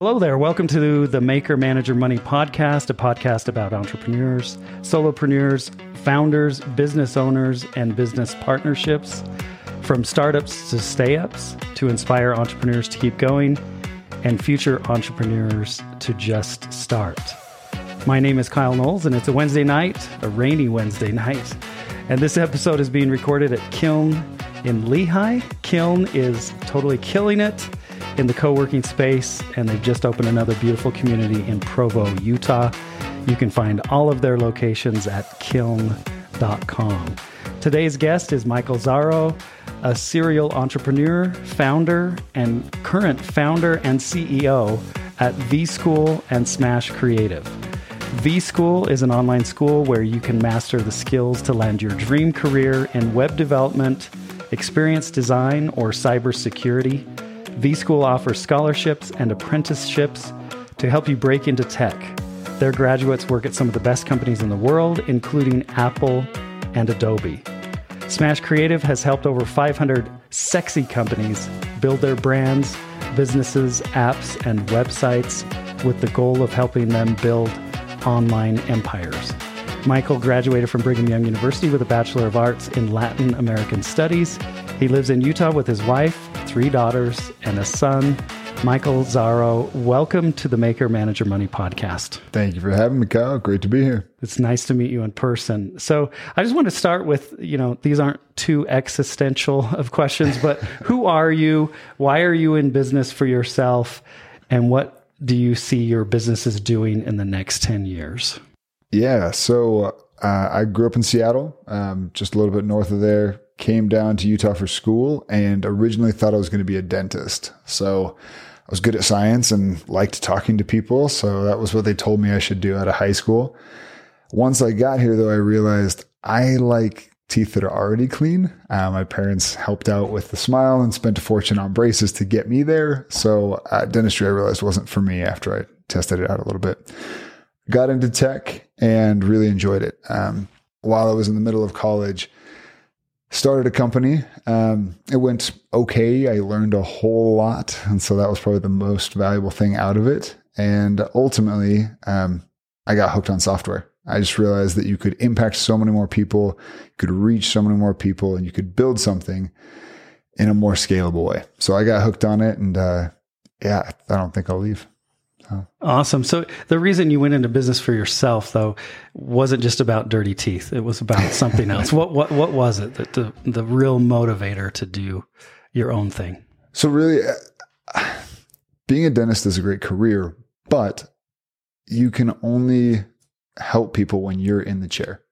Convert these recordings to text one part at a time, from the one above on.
Hello there. Welcome to the Maker Manager Money podcast, a podcast about entrepreneurs, solopreneurs, founders, business owners, and business partnerships, from startups to stay-ups, to inspire entrepreneurs to keep going and future entrepreneurs to just start. My name is Kyle Knowles, and it's a Wednesday night, a rainy Wednesday night. And this episode is being recorded at Kiln in Lehi. Kiln is totally killing it in the co-working space, and they've just opened another beautiful community in Provo, Utah. You can find all of their locations at kiln.com. Today's guest is Michael Zaro, a serial entrepreneur, founder, and current founder and CEO at V-School and Smash Creative. V-School is an online school where you can master the skills to land your dream career in web development, experience design, or cybersecurity. V-School offers scholarships and apprenticeships to help you break into tech. Their graduates work at some of the best companies in the world, including Apple and Adobe. Smash Creative has helped over 500 sexy companies build their brands, businesses, apps, and websites with the goal of helping them build online empires. Michael graduated from Brigham Young University with a Bachelor of Arts in Latin American Studies. He lives in Utah with his wife, 3 daughters, and a son. Michael Zaro, welcome to the Maker Manager Money podcast. Thank you for having me, Kyle. Great to be here. It's nice to meet you in person. So I just want to start with, these aren't too existential of questions, but who are you? Why are you in business for yourself? And what do you see your businesses doing in the next 10 years? Yeah, so I grew up in Seattle, just a little bit north of there. Came down to Utah for school and originally thought I was going to be a dentist. So I was good at science and liked talking to people. So that was what they told me I should do out of high school. Once I got here, though, I realized I like teeth that are already clean. My parents helped out with the smile and spent a fortune on braces to get me there. So dentistry, I realized, wasn't for me after I tested it out a little bit. Got into tech and really enjoyed it. While I was in the middle of college, started a company. It went okay. I learned a whole lot. And so that was probably the most valuable thing out of it. And ultimately, I got hooked on software. I just realized that you could impact so many more people, you could reach so many more people, and you could build something in a more scalable way. So I got hooked on it, and I don't think I'll leave. Awesome. So the reason you went into business for yourself, though, wasn't just about dirty teeth. It was about something else. What was it that the real motivator to do your own thing? So really, being a dentist is a great career, but you can only help people when you're in the chair.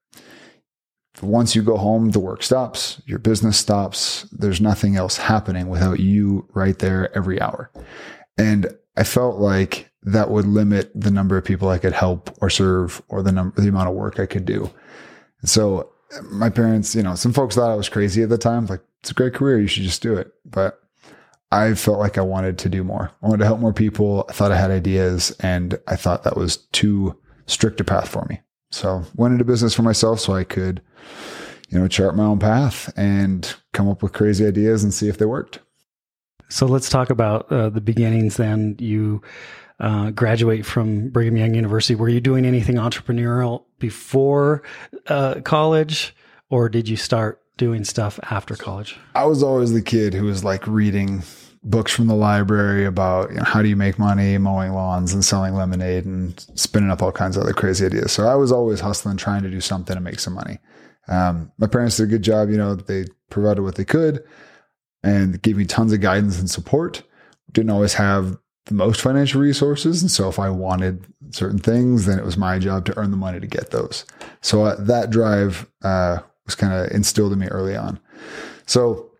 Once you go home, the work stops, your business stops. There's nothing else happening without you right there every hour. And I felt like that would limit the number of people I could help or serve, or the amount of work I could do. And so my parents, some folks thought I was crazy at the time. Like, it's a great career. You should just do it. But I felt like I wanted to do more. I wanted to help more people. I thought I had ideas, and I thought that was too strict a path for me. So went into business for myself so I could, chart my own path and come up with crazy ideas and see if they worked. So let's talk about the beginnings then. You graduate from Brigham Young University. Were you doing anything entrepreneurial before college, or did you start doing stuff after college? I was always the kid who was like reading books from the library about how do you make money mowing lawns and selling lemonade and spinning up all kinds of other crazy ideas. So I was always hustling, trying to do something to make some money. My parents did a good job. They provided what they could and gave me tons of guidance and support. Didn't always have the most financial resources. And so if I wanted certain things, then it was my job to earn the money to get those. So that drive was kind of instilled in me early on. So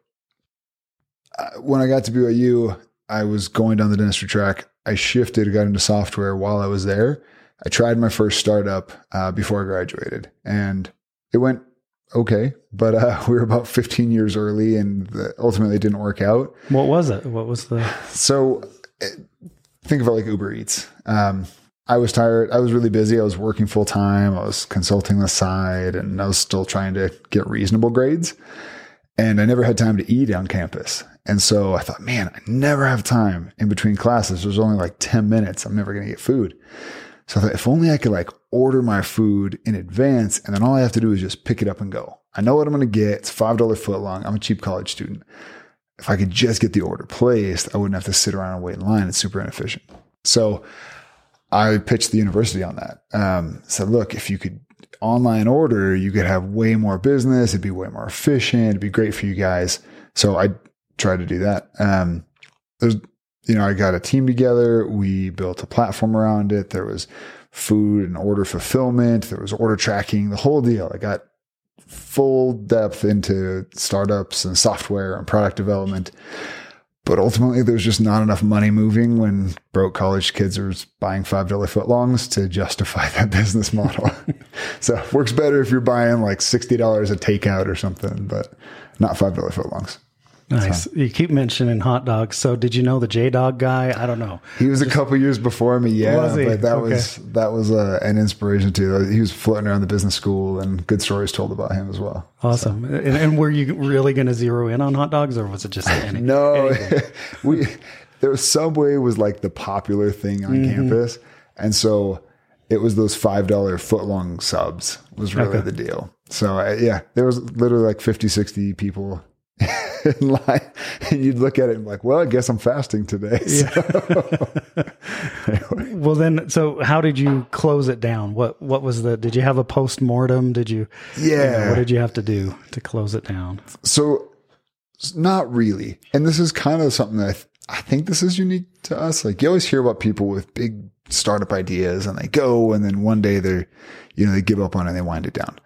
when I got to BYU, I was going down the dentistry track. I got into software while I was there. I tried my first startup before I graduated, and it went okay, but we were about 15 years early, and ultimately it didn't work out. What was it? What was the... So think of it like Uber Eats. I was tired. I was really busy. I was working full time. I was consulting the side, and I was still trying to get reasonable grades. and I never had time to eat on campus. And so I thought, man, I never have time in between classes. There's only like 10 minutes. I'm never going to get food. So I thought, if only I could like order my food in advance, and then all I have to do is just pick it up and go. I know what I'm going to get. It's $5 footlong. I'm a cheap college student. If I could just get the order placed, I wouldn't have to sit around and wait in line. It's super inefficient. So I pitched the university on that. Said, look, if you could online order, you could have way more business. It'd be way more efficient. It'd be great for you guys. So I tried to do that. I got a team together. We built a platform around it. There was food and order fulfillment. There was order tracking, the whole deal. I got full depth into startups and software and product development. But ultimately, there's just not enough money moving when broke college kids are buying $5 footlongs to justify that business model. So it works better if you're buying like $60 a takeout or something, but not $5 footlongs. Nice. So, you keep mentioning hot dogs. So did you know the J-Dog guy? I don't know. He was a couple years before me. Yeah. But that was an inspiration too. He was floating around the business school, and good stories told about him as well. Awesome. So. And were you really going to zero in on hot dogs, or was it just anything? No, Subway was like the popular thing on campus. And so it was those $5 footlong subs was really the deal. So there was literally like 50, 60 people in line, and you'd look at it and be like, well, I guess I'm fasting today. So. Anyway. Well, then, so how did you close it down? What was did you have a post-mortem? What did you have to do to close it down? So not really. And this is kind of something that I think this is unique to us. Like, you always hear about people with big startup ideas, and they go, and then one day they give up on it and they wind it down.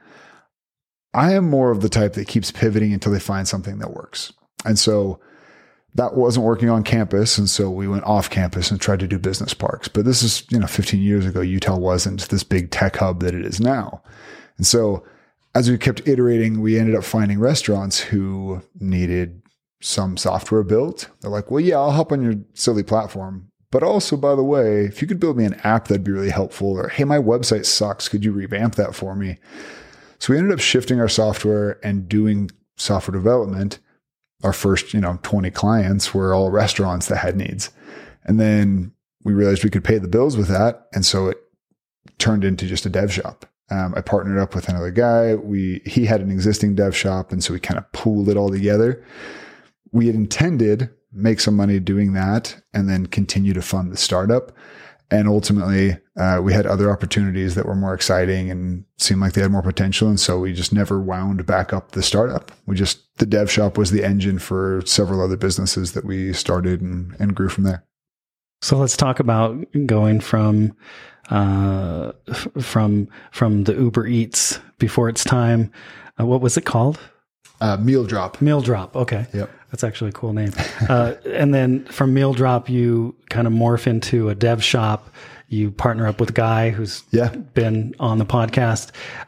I am more of the type that keeps pivoting until they find something that works. And so that wasn't working on campus. And so we went off campus and tried to do business parks. But this is, 15 years ago, Utah wasn't this big tech hub that it is now. And so as we kept iterating, we ended up finding restaurants who needed some software built. They're like, well, yeah, I'll hop on your silly platform. But also, by the way, if you could build me an app, that'd be really helpful. Or, hey, my website sucks. Could you revamp that for me? So we ended up shifting our software and doing software development. Our first, 20 clients were all restaurants that had needs. And then we realized we could pay the bills with that. And so it turned into just a dev shop. I partnered up with another guy. He had an existing dev shop. And so we kind of pooled it all together. We had intended make some money doing that and then continue to fund the startup. And ultimately, we had other opportunities that were more exciting and seemed like they had more potential. And so we just never wound back up the startup. The dev shop was the engine for several other businesses that we started and grew from there. So let's talk about going from the Uber Eats before its time. What was it called? Meal Drop. Meal Drop. Okay. Yep. That's actually a cool name. And then from Meal Drop, you kind of morph into a dev shop. You partner up with a guy who's been on the podcast.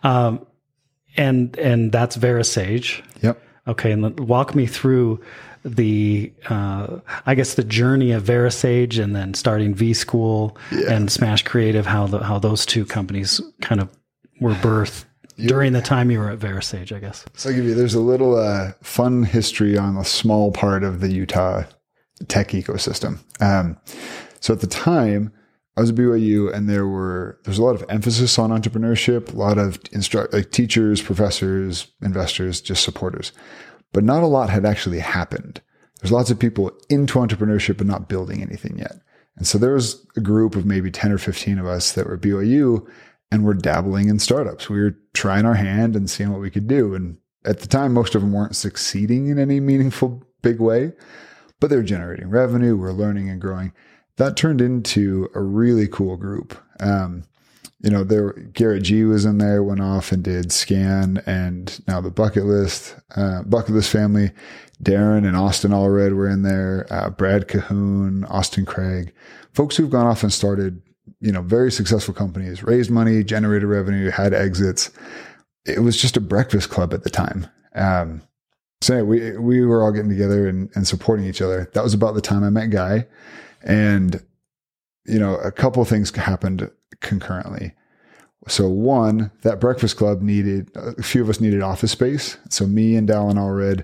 And that's VeraSage. Yep. Okay. And walk me through the journey of VeraSage and then starting V-School and Smash Creative, how those two companies kind of were birthed during the time you were at VeraSage, I guess. So there's a little fun history on a small part of the Utah tech ecosystem. So at the time, I was at BYU, and there's a lot of emphasis on entrepreneurship, a lot of teachers, professors, investors, just supporters. But not a lot had actually happened. There's lots of people into entrepreneurship but not building anything yet. And so there was a group of maybe 10 or 15 of us that were at BYU, and we're dabbling in startups. We were trying our hand and seeing what we could do. And at the time, most of them weren't succeeding in any meaningful, big way, but they were generating revenue. We're learning and growing. That turned into a really cool group. Garrett G was in there, went off and did Scan, and now the Bucket List family. Darren and Austin Allred were in there. Brad Cahoon, Austin Craig, folks who've gone off and started very successful companies, raised money, generated revenue, had exits. It was just a breakfast club at the time. So we were all getting together and supporting each other. That was about the time I met Guy. And, a couple of things happened concurrently. So one, that breakfast club a few of us needed office space. So me and Dallin Allred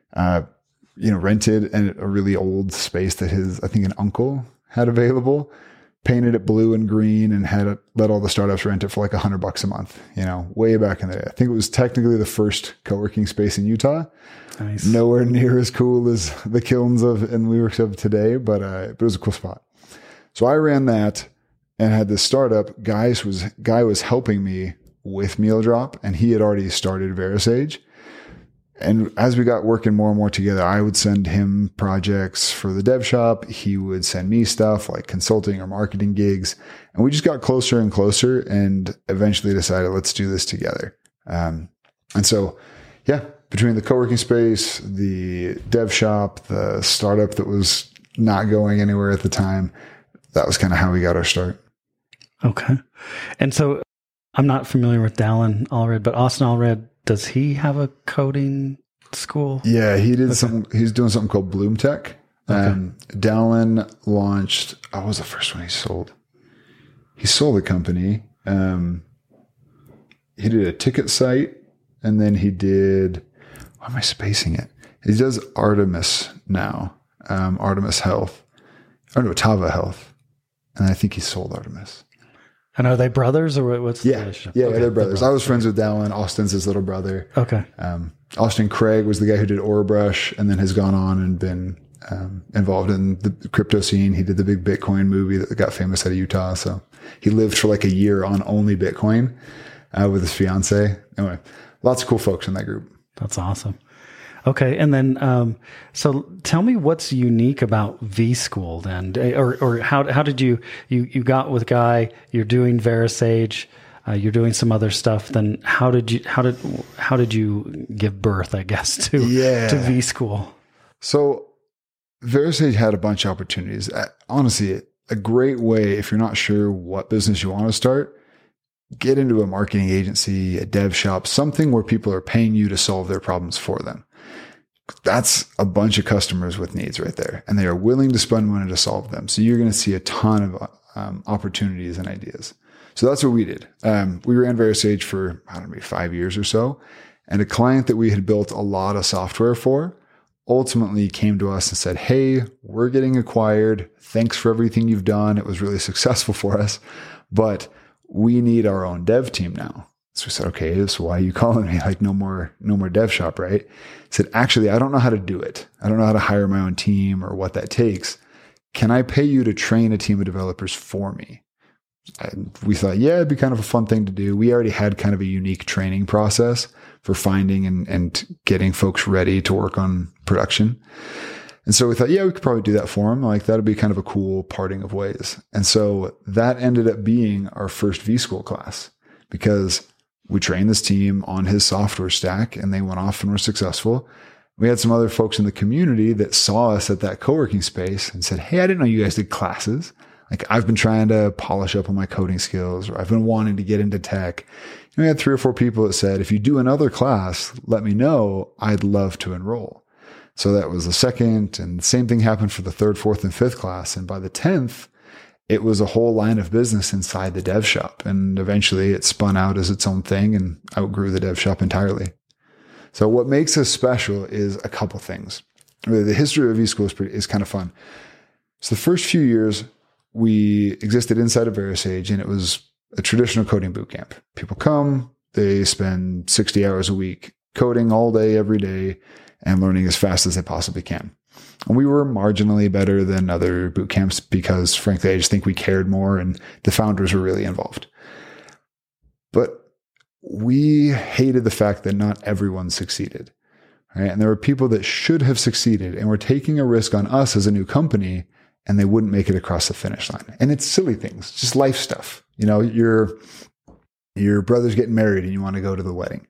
rented a really old space that I think an uncle had available, painted it blue and green, and let all the startups rent it for like $100 a month, way back in the day. I think it was technically the first co-working space in Utah. Nice. Nowhere near as cool as the kilns and WeWorks of today, but it was a cool spot. So I ran that and had this startup. Guy was helping me with Meal Drop, and he had already started VeraSage. And as we got working more and more together, I would send him projects for the dev shop. He would send me stuff like consulting or marketing gigs. And we just got closer and closer and eventually decided, let's do this together. And so, between the co-working space, the dev shop, the startup that was not going anywhere at the time, that was kind of how we got our start. Okay. And so I'm not familiar with Dallin Allred, but Austin Allred, does he have a coding school? Yeah, he did he's doing something called Bloom Tech. Dallin launched, what was the first one he sold? He sold a company. He did a ticket site, and then he did, why am I spacing it? He does Artemis now, Artemis Health, Tava Health. And I think he sold Artemis. And are they brothers, or what's the relationship? Yeah, they're brothers. I was friends with Dallin. Austin's his little brother. Okay. Austin Craig was the guy who did Orabrush and then has gone on and been involved in the crypto scene. He did the big Bitcoin movie that got famous out of Utah. So he lived for like a year on only Bitcoin with his fiance. Anyway, lots of cool folks in that group. That's awesome. Okay. And then, so tell me what's unique about vSchool then, or how did you got with Guy, you're doing VeraSage, you're doing some other stuff. Then how did you give birth, I guess, to vSchool? So VeraSage had a bunch of opportunities. Honestly, a great way, if you're not sure what business you want to start, get into a marketing agency, a dev shop, something where people are paying you to solve their problems for them. That's a bunch of customers with needs right there, and they are willing to spend money to solve them. So you're going to see a ton of opportunities and ideas. So that's what we did. We ran VeraSage for, maybe 5 years or so. And a client that we had built a lot of software for ultimately came to us and said, hey, we're getting acquired. Thanks for everything you've done. It was really successful for us, but we need our own dev team now. So we said, okay, so why are you calling me? Like, no more dev shop, right? I said, actually, I don't know how to do it. I don't know how to hire my own team or what that takes. Can I pay you to train a team of developers for me? And we thought, it'd be kind of a fun thing to do. We already had kind of a unique training process for finding and getting folks ready to work on production. And so we thought, we could probably do that for him. Like, that'd be kind of a cool parting of ways. And so that ended up being our first vSchool class, because we trained this team on his software stack and they went off and were successful. We had some other folks in the community that saw us at that co-working space and said, hey, I didn't know you guys did classes. Like, I've been trying to polish up on my coding skills, or I've been wanting to get into tech. And we had 3 or 4 people that said, if you do another class, let me know. I'd love to enroll. So that was the second, and the same thing happened for the 3rd, 4th, and 5th class. And by the 10th, it was a whole line of business inside the dev shop. And eventually it spun out as its own thing and outgrew the dev shop entirely. So what makes us special is a couple things. Really, the history of vSchool is kind of fun. So the first few years, we existed inside of VeraSage, and it was a traditional coding bootcamp. People come, they spend 60 hours a week coding all day, every day, and learning as fast as they possibly can. And we were marginally better than other boot camps because, frankly, I just think we cared more and the founders were really involved. But we hated the fact that not everyone succeeded, right? And there were people that should have succeeded and were taking a risk on us as a new company, and they wouldn't make it across the finish line. And it's silly things, just life stuff. Your brother's getting married and you want to go to the wedding.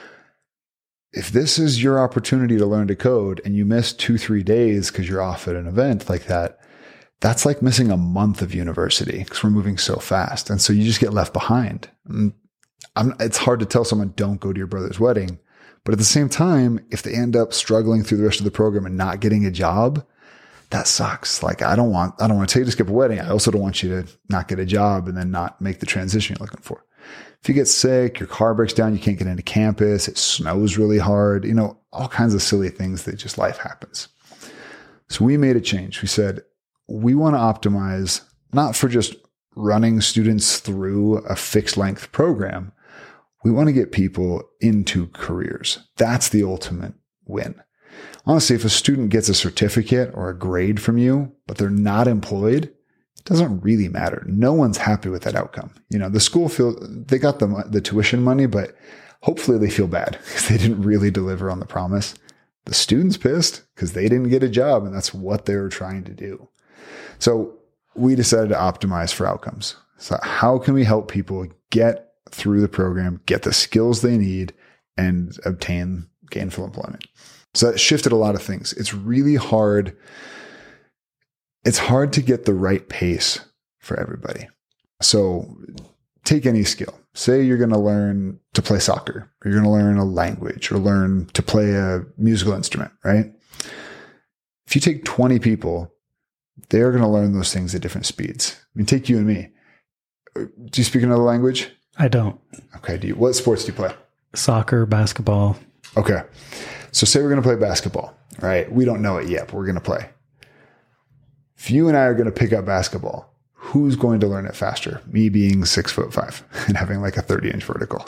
If this is your opportunity to learn to code and you miss 2-3 days because you're off at an event like that, that's like missing a month of university because we're moving so fast. And so you just get left behind. And it's hard to tell someone, don't go to your brother's wedding. But at the same time, if they end up struggling through the rest of the program and not getting a job, that sucks. Like, I don't want to tell you to skip a wedding. I also don't want you to not get a job and then not make the transition you're looking for. If you get sick, your car breaks down, you can't get into campus, it snows really hard, all kinds of silly things that just life happens. So we made a change. We said, we want to optimize not for just running students through a fixed length program. We want to get people into careers. That's the ultimate win. Honestly, if a student gets a certificate or a grade from you, but they're not employed, it doesn't really matter. No one's happy with that outcome. The school they got the tuition money, but hopefully they feel bad because they didn't really deliver on the promise. The student's pissed because they didn't get a job, and that's what they were trying to do. So we decided to optimize for outcomes. So how can we help people get through the program, get the skills they need, and obtain gainful employment? So that shifted a lot of things. It's really hard. It's hard to get the right pace for everybody. So take any skill. Say you're going to learn to play soccer, or you're going to learn a language, or learn to play a musical instrument, right? If you take 20 people, they're going to learn those things at different speeds. Take you and me. Do you speak another language? I don't. Okay. What sports do you play? Soccer, basketball. Okay. So say we're going to play basketball, right? We don't know it yet, but we're going to play. If you and I are going to pick up basketball, who's going to learn it faster? Me being 6'5" and having like a 30-inch vertical.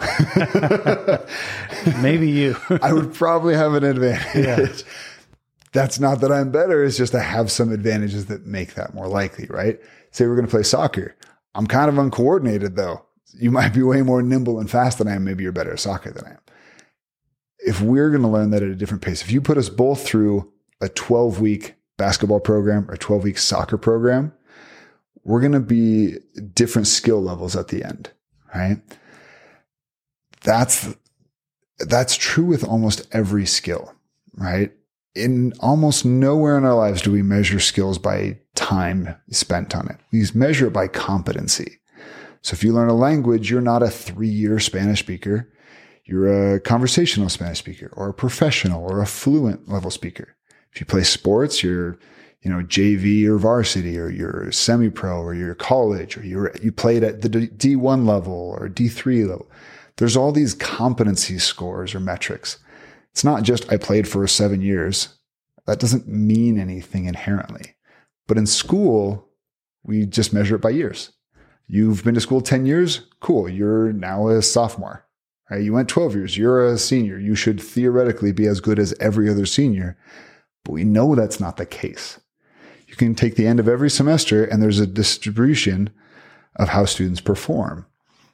Maybe you. I would probably have an advantage. Yeah. That's not that I'm better. It's just I have some advantages that make that more likely, right? Say we're going to play soccer. I'm kind of uncoordinated though. You might be way more nimble and fast than I am. Maybe you're better at soccer than I am. If we're going to learn that at a different pace, if you put us both through a 12-week basketball program or a 12-week soccer program, we're going to be different skill levels at the end, right? That's true with almost every skill, right? In almost nowhere in our lives do we measure skills by time spent on it. We measure it by competency. So if you learn a language, you're not a 3-year Spanish speaker. You're a conversational Spanish speaker or a professional or a fluent level speaker. If you play sports, you're, JV or varsity, or you're semi-pro, or you're college, or you played at the D1 level or D3 level. There's all these competency scores or metrics. It's not just I played for 7 years. That doesn't mean anything inherently. But in school, we just measure it by years. You've been to school 10 years? Cool. You're now a sophomore. Right? You went 12 years. You're a senior. You should theoretically be as good as every other senior. But we know that's not the case. You can take the end of every semester and there's a distribution of how students perform.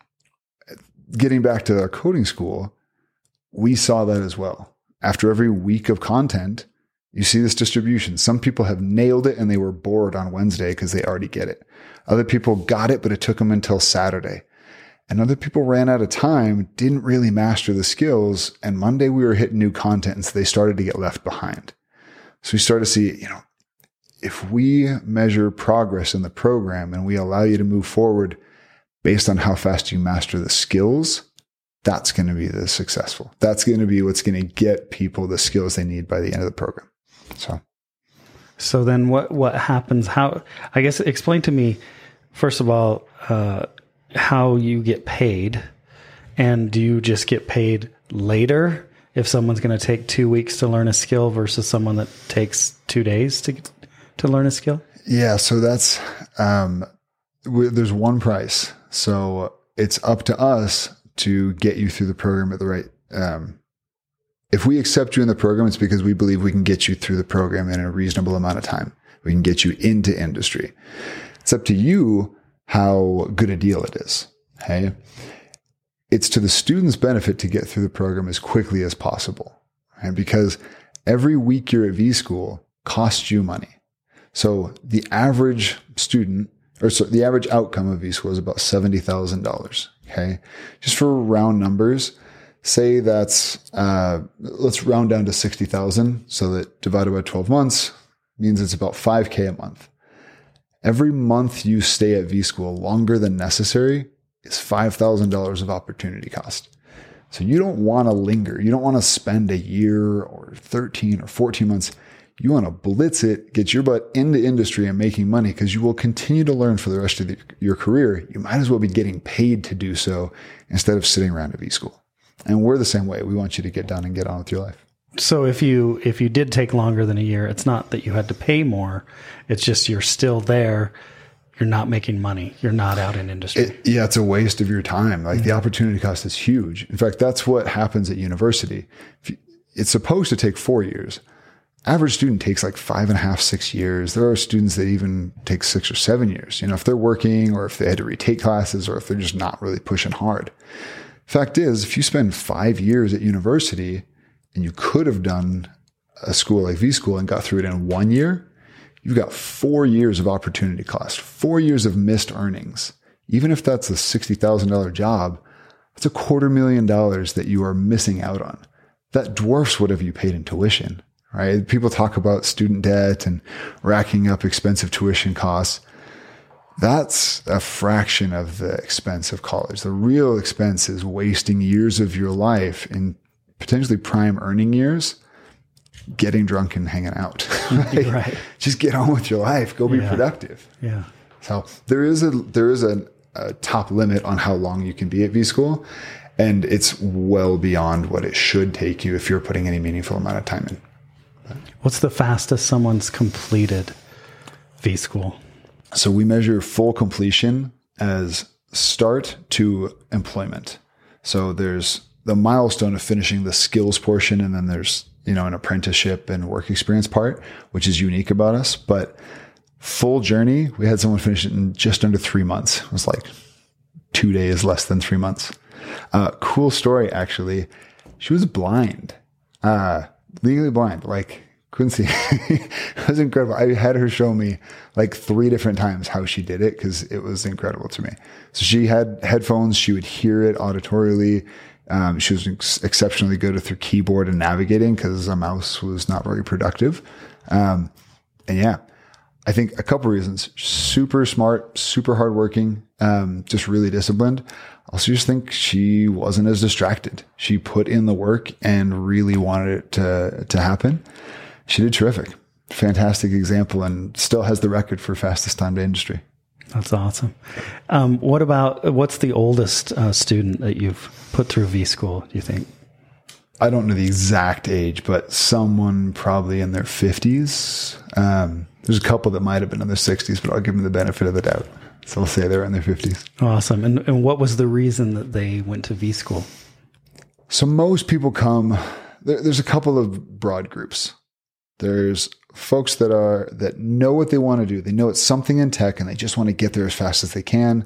Getting back to our coding school, we saw that as well. After every week of content, you see this distribution. Some people have nailed it and they were bored on Wednesday because they already get it. Other people got it, but it took them until Saturday. And other people ran out of time, didn't really master the skills. And Monday we were hitting new content. And so they started to get left behind. So we started to see, if we measure progress in the program and we allow you to move forward based on how fast you master the skills, that's going to be the successful. That's going to be what's going to get people the skills they need by the end of the program. So then what happens? I guess explain to me, first of all, how you get paid, and do you just get paid later if someone's going to take 2 weeks to learn a skill versus someone that takes 2 days to learn a skill? Yeah. So that's, there's one price. So it's up to us to get you through the program at the right, if we accept you in the program, it's because we believe we can get you through the program in a reasonable amount of time. We can get you into industry. It's up to you how good a deal it is. Okay. It's to the student's benefit to get through the program as quickly as possible. And because every week you're at V School costs you money. So the average student, the average outcome of V School is about $70,000. Okay. Just for round numbers, say that's, let's round down to 60,000. So that divided by 12 months means it's about $5,000 a month. Every month you stay at V School longer than necessary is $5,000 of opportunity cost. So you don't want to linger. You don't want to spend a year or 13 or 14 months. You want to blitz it, get your butt into industry and making money because you will continue to learn for the rest of your career. You might as well be getting paid to do so instead of sitting around at V-School. And we're the same way. We want you to get done and get on with your life. So if you did take longer than a year, it's not that you had to pay more. It's just you're still there. You're not making money. You're not out in industry. It's a waste of your time. Like the opportunity cost is huge. In fact, that's what happens at university. It's supposed to take 4 years. Average student takes like 5.5, 6 years. There are students that even take 6 or 7 years. If they're working or if they had to retake classes or if they're just not really pushing hard. Fact is, if you spend 5 years at university and you could have done a school like V-School and got through it in 1 year, you've got 4 years of opportunity cost, 4 years of missed earnings. Even if that's a $60,000 job, that's $250,000 that you are missing out on. That dwarfs whatever you paid in tuition, right? People talk about student debt and racking up expensive tuition costs. That's a fraction of the expense of college. The real expense is wasting years of your life in potentially prime earning years, getting drunk and hanging out. Right. Just get on with your life. Go be productive. Yeah. So there is a top limit on how long you can be at V-School, and it's well beyond what it should take you if you're putting any meaningful amount of time in. What's the fastest someone's completed V-School? So we measure full completion as start to employment. So there's the milestone of finishing the skills portion, and then there's, an apprenticeship and work experience part, which is unique about us. But full journey, we had someone finish it in just under 3 months. It was like 2 days, less than 3 months. Cool story, actually. She was blind, legally blind, like couldn't see. It was incredible. I had her show me like 3 different times how she did it because it was incredible to me. So she had headphones. She would hear it auditorily. She was exceptionally good with her keyboard and navigating because a mouse was not very productive. And yeah, I think a couple reasons: super smart, super hardworking, just really disciplined. I also just think she wasn't as distracted. She put in the work and really wanted it to happen. She did terrific. Fantastic example, and still has the record for fastest time to industry. That's awesome. What's the oldest student that you've put through V-School, do you think? I don't know the exact age, but someone probably in their 50s. There's a couple that might have been in their 60s, but I'll give them the benefit of the doubt. So I'll say they're in their 50s. Awesome. And what was the reason that they went to V-School? So most people come, there's a couple of broad groups. There's folks that know what they want to do. They know it's something in tech and they just want to get there as fast as they can.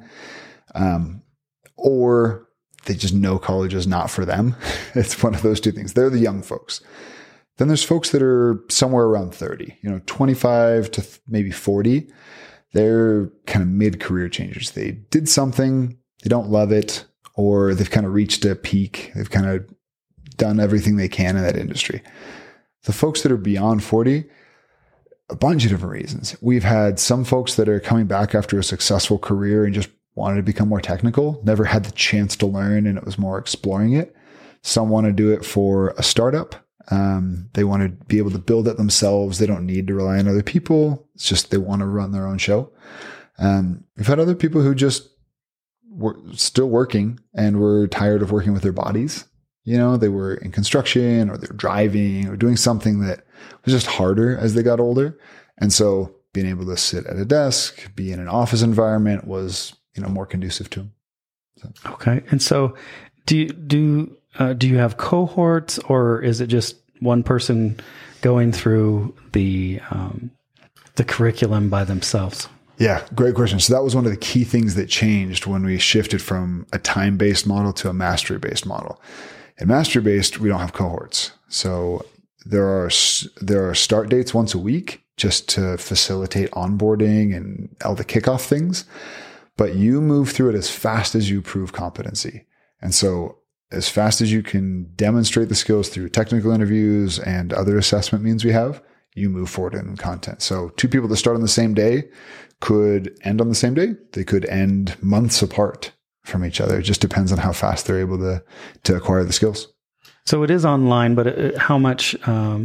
Or they just know college is not for them. It's one of those two things. They're the young folks. Then there's folks that are somewhere around 30, 25 to maybe 40. They're kind of mid-career changers. They did something, they don't love it, or they've kind of reached a peak. They've kind of done everything they can in that industry. The folks that are beyond 40, a bunch of different reasons. We've had some folks that are coming back after a successful career and just wanted to become more technical, never had the chance to learn, and it was more exploring it. Some want to do it for a startup. They want to be able to build it themselves. They don't need to rely on other people. It's just they want to run their own show. We've had other people who just were still working and were tired of working with their bodies. They were in construction or they're driving or doing something that was just harder as they got older. And so being able to sit at a desk, be in an office environment was, more conducive to them. So. Okay. And so do you have cohorts, or is it just one person going through the curriculum by themselves? Yeah, great question. So that was one of the key things that changed when we shifted from a time-based model to a mastery-based model. In mastery-based, we don't have cohorts. So there are start dates once a week just to facilitate onboarding and all the kickoff things. But you move through it as fast as you prove competency. And so as fast as you can demonstrate the skills through technical interviews and other assessment means we have, you move forward in content. So 2 people that start on the same day could end on the same day. They could end months apart from each other. It just depends on how fast they're able to acquire the skills. So it is online, but how much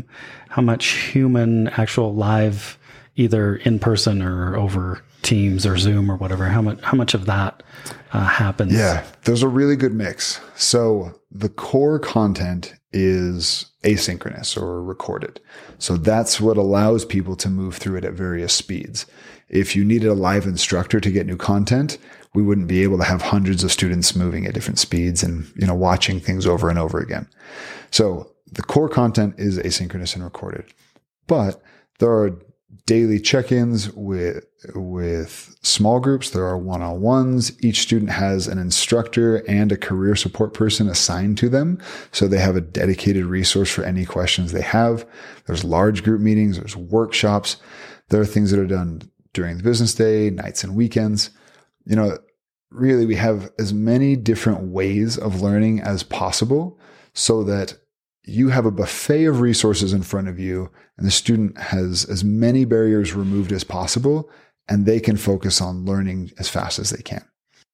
human actual live, either in person or over Teams or Zoom or whatever, how much of that happens? Yeah, there's a really good mix. So the core content is asynchronous or recorded. So that's what allows people to move through it at various speeds. If you needed a live instructor to get new content, we wouldn't be able to have hundreds of students moving at different speeds and, watching things over and over again. So the core content is asynchronous and recorded, but there are daily check-ins with small groups. There are one-on-ones. Each student has an instructor and a career support person assigned to them. So they have a dedicated resource for any questions they have. There's large group meetings. There's workshops. There are things that are done during the business day, nights and weekends. Really, we have as many different ways of learning as possible so that you have a buffet of resources in front of you and the student has as many barriers removed as possible and they can focus on learning as fast as they can.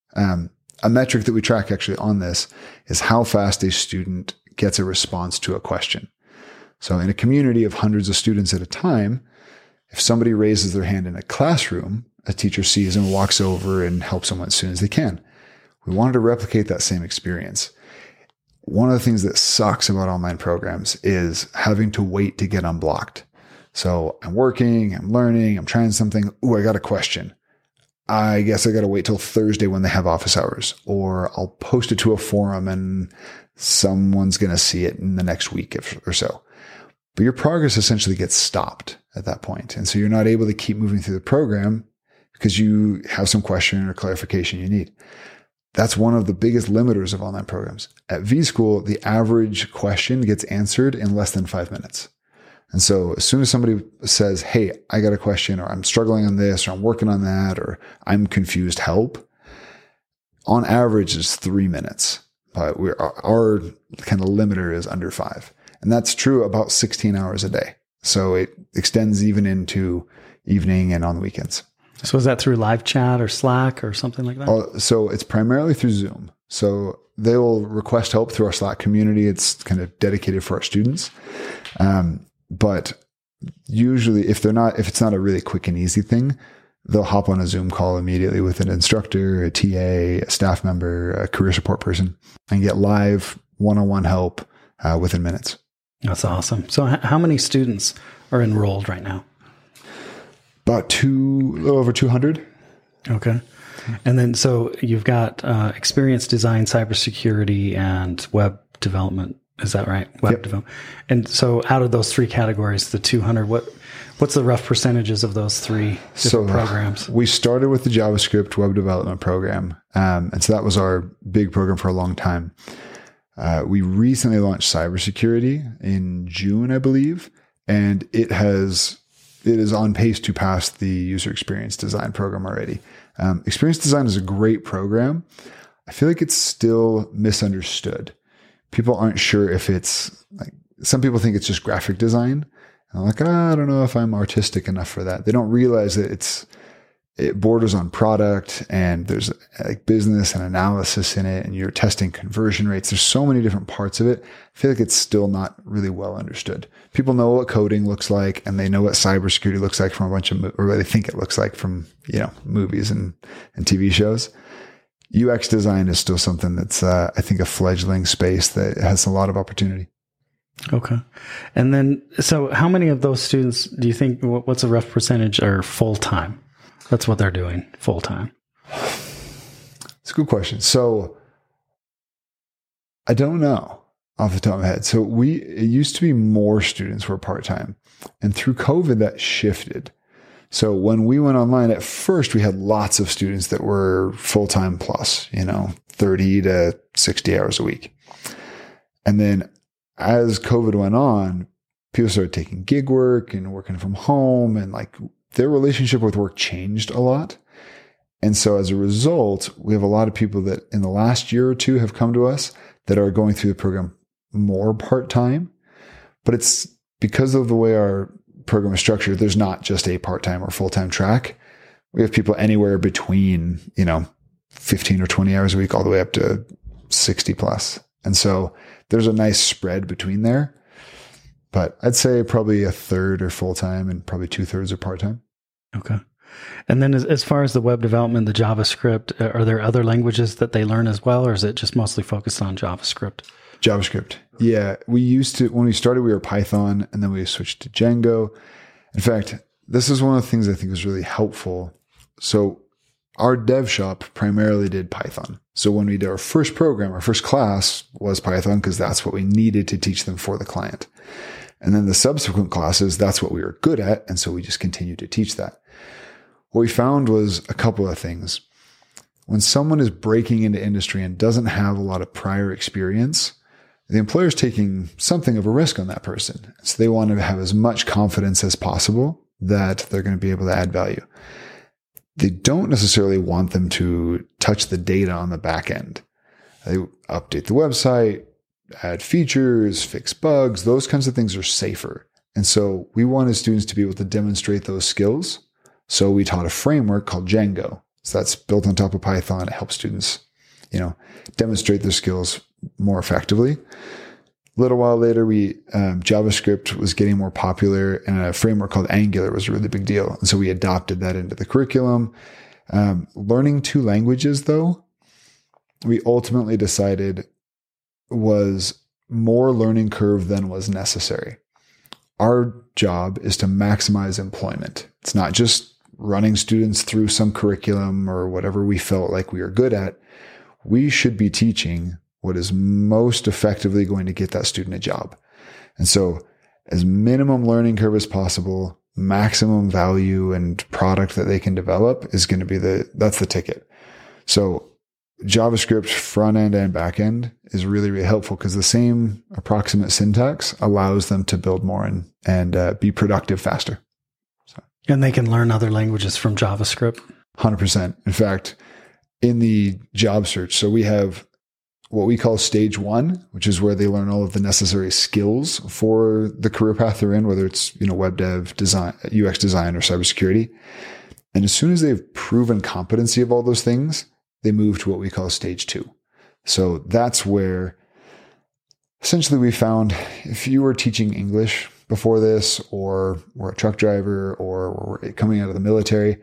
A metric that we track actually on this is how fast a student gets a response to a question. So in a community of hundreds of students at a time, if somebody raises their hand in a classroom, a teacher sees and walks over and helps them as soon as they can. We wanted to replicate that same experience. One of the things that sucks about online programs is having to wait to get unblocked. So I'm working, I'm learning, I'm trying something. Ooh, I got a question. I guess I got to wait till Thursday when they have office hours, or I'll post it to a forum and someone's going to see it in the next week or so. But your progress essentially gets stopped at that point. And so you're not able to keep moving through the program because you have some question or clarification you need. That's one of the biggest limiters of online programs. At vSchool, the average question gets answered in less than 5 minutes. And so as soon as somebody says, hey, I got a question, or I'm struggling on this, or I'm working on that, or I'm confused, help, on average is 3 minutes. But our kind of limiter is under 5. And that's true about 16 hours a day. So it extends even into evening and on the weekends. So is that through live chat or Slack or something like that? So it's primarily through Zoom. So they will request help through our Slack community. It's kind of dedicated for our students. But usually if it's not a really quick and easy thing, they'll hop on a Zoom call immediately with an instructor, a TA, a staff member, a career support person, and get live one-on-one help within minutes. That's awesome. So how many students are enrolled right now? About a little over 200. Okay. And then, so you've got experience design, cybersecurity, and web development. Is that right? Web development. And so out of those three categories, the 200, what's the rough percentages of those three different programs? We started with the JavaScript web development program. And so that was our big program for a long time. We recently launched cybersecurity in June, I believe, and it is on pace to pass the user experience design program already. Experience design is a great program. I feel like it's still misunderstood. People aren't sure if it's like, some people think it's just graphic design. And I'm like, I don't know if I'm artistic enough for that. They don't realize that it borders on product and there's like business and analysis in it and you're testing conversion rates. There's so many different parts of it. I feel like it's still not really well understood. People know what coding looks like and they know what cybersecurity looks like from a bunch of, or what they think it looks like from, movies and TV shows. UX design is still something that's, I think, a fledgling space that has a lot of opportunity. Okay. And then, so how many of those students do you think, what's a rough percentage are full-time? That's what they're doing full-time. It's a good question. So I don't know off the top of my head. So it used to be more students were part-time, and through COVID that shifted. So when we went online at first, we had lots of students that were full-time plus, 30 to 60 hours a week. And then as COVID went on, people started taking gig work and working from home, and like their relationship with work changed a lot. And so as a result, we have a lot of people that in the last year or two have come to us that are going through the program more part-time. But it's because of the way our program is structured, there's not just a part-time or full-time track. We have people anywhere between, 15 or 20 hours a week, all the way up to 60 plus. And so there's a nice spread between there. But I'd say probably a third are full-time and probably 2/3 are part-time. Okay. And then as far as the web development, the JavaScript, are there other languages that they learn as well, or is it just mostly focused on JavaScript? JavaScript. Yeah. We used to, when we started, we were Python, and then we switched to Django. In fact, this is one of the things I think is really helpful. So our dev shop primarily did Python. So when we did our first program, our first class was Python because that's what we needed to teach them for the client. And then the subsequent classes, that's what we were good at. And so we just continued to teach that. What we found was a couple of things. When someone is breaking into industry and doesn't have a lot of prior experience, the employer is taking something of a risk on that person. So they want to have as much confidence as possible that they're going to be able to add value. They don't necessarily want them to touch the data on the back end. They update the website, add features, fix bugs. Those kinds of things are safer. And so we wanted students to be able to demonstrate those skills. So we taught a framework called Django. So that's built on top of Python. It helps students, demonstrate their skills more effectively. A little while later, JavaScript was getting more popular, and a framework called Angular was a really big deal. And so we adopted that into the curriculum. Learning 2 languages, though, we ultimately decided was more learning curve than was necessary. Our job is to maximize employment. It's not just running students through some curriculum or whatever we felt like we were good at. We should be teaching what is most effectively going to get that student a job. And so as minimum learning curve as possible, maximum value and product that they can develop is going to be that's the ticket. So JavaScript front end and back end is really, really helpful because the same approximate syntax allows them to build more and be productive faster. So. And they can learn other languages from JavaScript. 100%. In fact, in the job search, so we have what we call stage 1, which is where they learn all of the necessary skills for the career path they're in, whether it's, web dev, design, UX design, or cybersecurity. And as soon as they've proven competency of all those things, they move to what we call stage 2. So that's where essentially we found if you were teaching English before this, or were a truck driver, or were coming out of the military,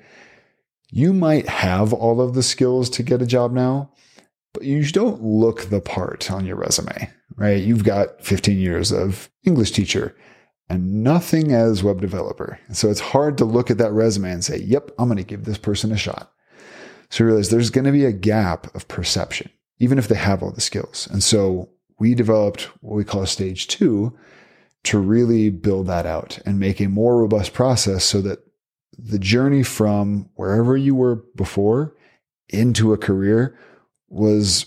you might have all of the skills to get a job now, but you don't look the part on your resume, right? You've got 15 years of English teacher and nothing as web developer. And so it's hard to look at that resume and say, yep, I'm going to give this person a shot. So we realized there's going to be a gap of perception, even if they have all the skills. And so we developed what we call stage 2 to really build that out and make a more robust process so that the journey from wherever you were before into a career was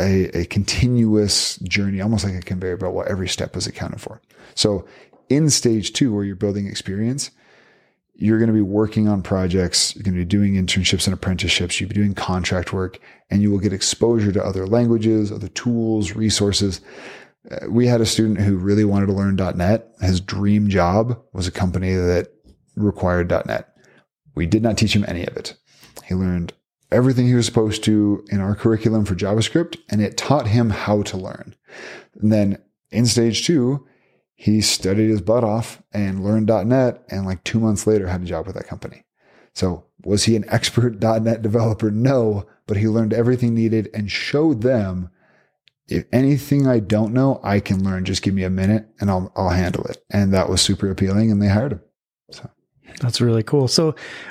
a continuous journey, almost like a conveyor belt where every step was accounted for. So in stage 2, where you're building experience, you're going to be working on projects, you're going to be doing internships and apprenticeships, you'll be doing contract work, and you will get exposure to other languages, other tools, resources. We had a student who really wanted to learn .NET. His dream job was a company that required .NET. We did not teach him any of it. He learned everything he was supposed to in our curriculum for JavaScript, and it taught him how to learn. And then in stage 2, he studied his butt off and learned .NET, and like 2 months later had a job with that company. So was he an expert .NET developer? No, but he learned everything needed and showed them, if anything I don't know, I can learn. Just give me a minute and I'll handle it. And that was super appealing, and they hired him. So. That's really cool. So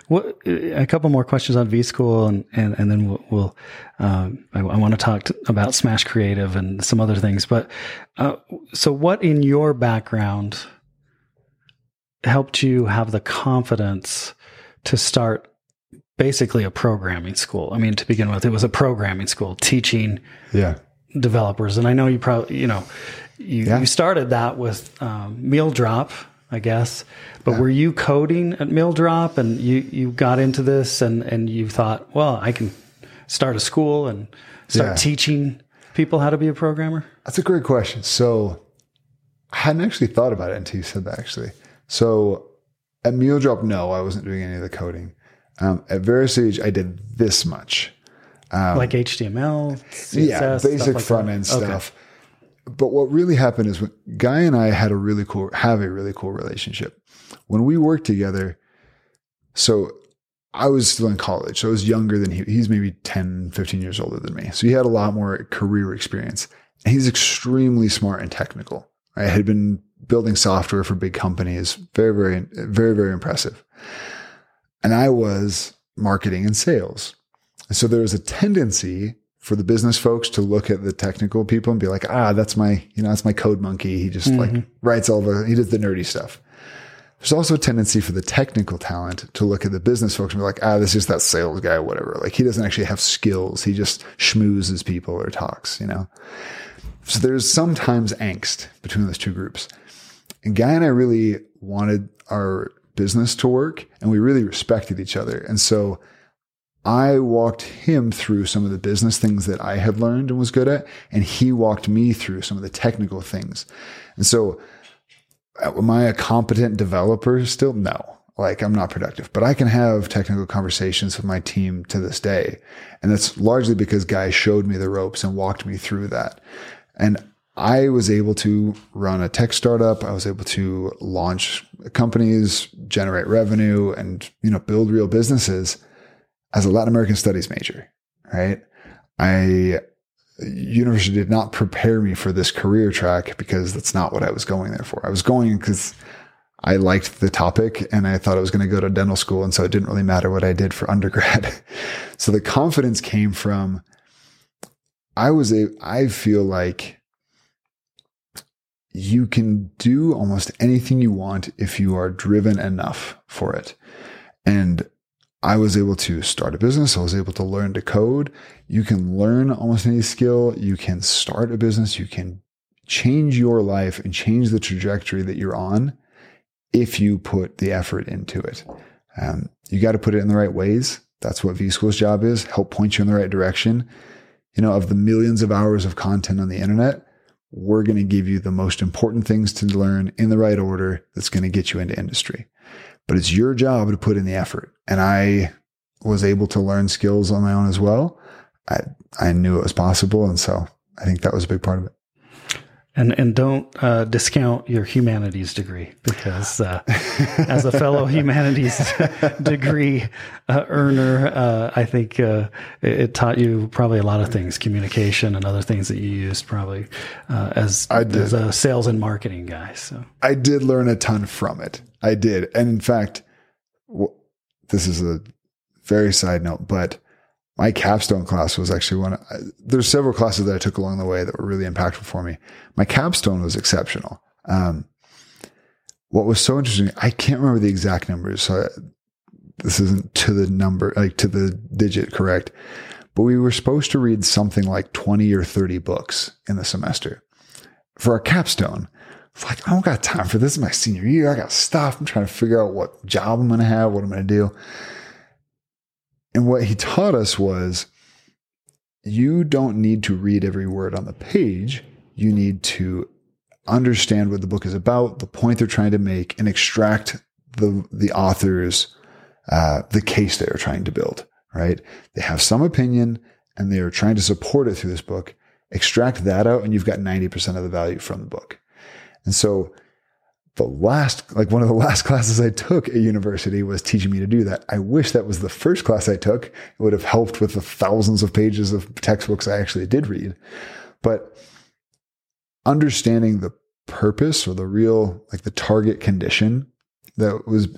a couple more questions on vSchool and then we'll I want to talk about Smash Creative and some other things, but, so what in your background helped you have the confidence to start basically a programming school? I mean, to begin with, it was a programming school teaching developers. And I know you probably, you started that with, Meal Drop, I guess, but were you coding at Meal Drop and you got into this and you thought, well, I can start a school and start teaching people how to be a programmer? That's a great question. So I hadn't actually thought about it until you said that, actually. So at Meal Drop, no, I wasn't doing any of the coding. At VeriSage, I did this much. Like HTML, CSS, basic like front end stuff. But what really happened is when Guy and I have a really cool relationship. When we worked together, so I was still in college, so I was younger than he's maybe 10, 15 years older than me. So he had a lot more career experience. And he's extremely smart and technical. I had been building software for big companies. Very, very, very, very impressive. And I was marketing and sales. And so there was a tendency for the business folks to look at the technical people and be like, that's my code monkey. He just like writes he does the nerdy stuff. There's also a tendency for the technical talent to look at the business folks and be like, this is just that sales guy or whatever. Like he doesn't actually have skills. He just schmoozes people or talks, So there's sometimes angst between those two groups. And Guy and I really wanted our business to work, and we really respected each other. And so I walked him through some of the business things that I had learned and was good at, and he walked me through some of the technical things. And so am I a competent developer still? No. Like I'm not productive, but I can have technical conversations with my team to this day. And that's largely because Guy showed me the ropes and walked me through that. And I was able to run a tech startup. I was able to launch companies, generate revenue, and, build real businesses as a Latin American studies major, right? University did not prepare me for this career track because that's not what I was going there for. I was going because I liked the topic and I thought I was going to go to dental school. And so it didn't really matter what I did for undergrad. So the confidence came from, I feel like you can do almost anything you want if you are driven enough for it. And I was able to start a business. I was able to learn to code. You can learn almost any skill. You can start a business. You can change your life and change the trajectory that you're on if you put the effort into it. You got to put it in the right ways. That's what V-School's job is, help point you in the right direction. Of the millions of hours of content on the internet, we're going to give you the most important things to learn in the right order that's going to get you into industry. But it's your job to put in the effort. And I was able to learn skills on my own as well. I knew it was possible. And so I think that was a big part of it. And don't discount your humanities degree, because as a fellow humanities degree earner, I think it taught you probably a lot of things, communication and other things that you used probably as a sales and marketing guy. So I did learn a ton from it. I did. And in fact, this is a very side note, but my capstone class was actually there's several classes that I took along the way that were really impactful for me. My capstone was exceptional. What was so interesting, I can't remember the exact numbers. So this isn't to the number, like to the digit correct, but we were supposed to read something like 20 or 30 books in the semester for our capstone. It's like, I don't got time for this. This is my senior year. I got stuff. I'm trying to figure out what job I'm going to have, what I'm going to do. And what he taught us was you don't need to read every word on the page. You need to understand what the book is about, the point they're trying to make, and extract the author's, the case they are trying to build, right? They have some opinion and they are trying to support it through this book. Extract that out and you've got 90% of the value from the book. And so one of the last classes I took at university was teaching me to do that. I wish that was the first class I took. It would have helped with the thousands of pages of textbooks I actually did read. But understanding the purpose or the real, like the target condition that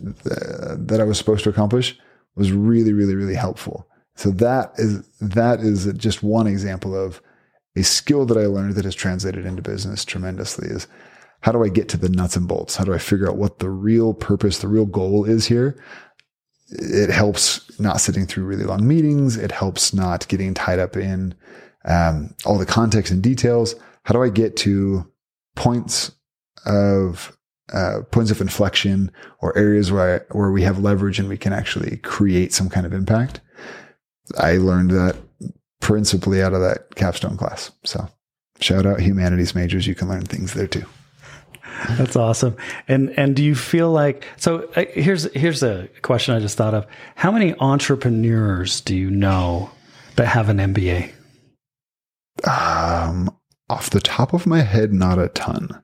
I was supposed to accomplish was really, really, really helpful. So that is just one example of a skill that I learned that has translated into business tremendously is, how do I get to the nuts and bolts? How do I figure out what the real purpose, the real goal is here? It helps not sitting through really long meetings. It helps not getting tied up in all the context and details. How do I get to points of inflection or areas where we have leverage and we can actually create some kind of impact? I learned that principally out of that capstone class. So shout out humanities majors. You can learn things there too. That's awesome. And do you feel like, so here's a question I just thought of. How many entrepreneurs do you know that have an MBA? Off the top of my head, not a ton.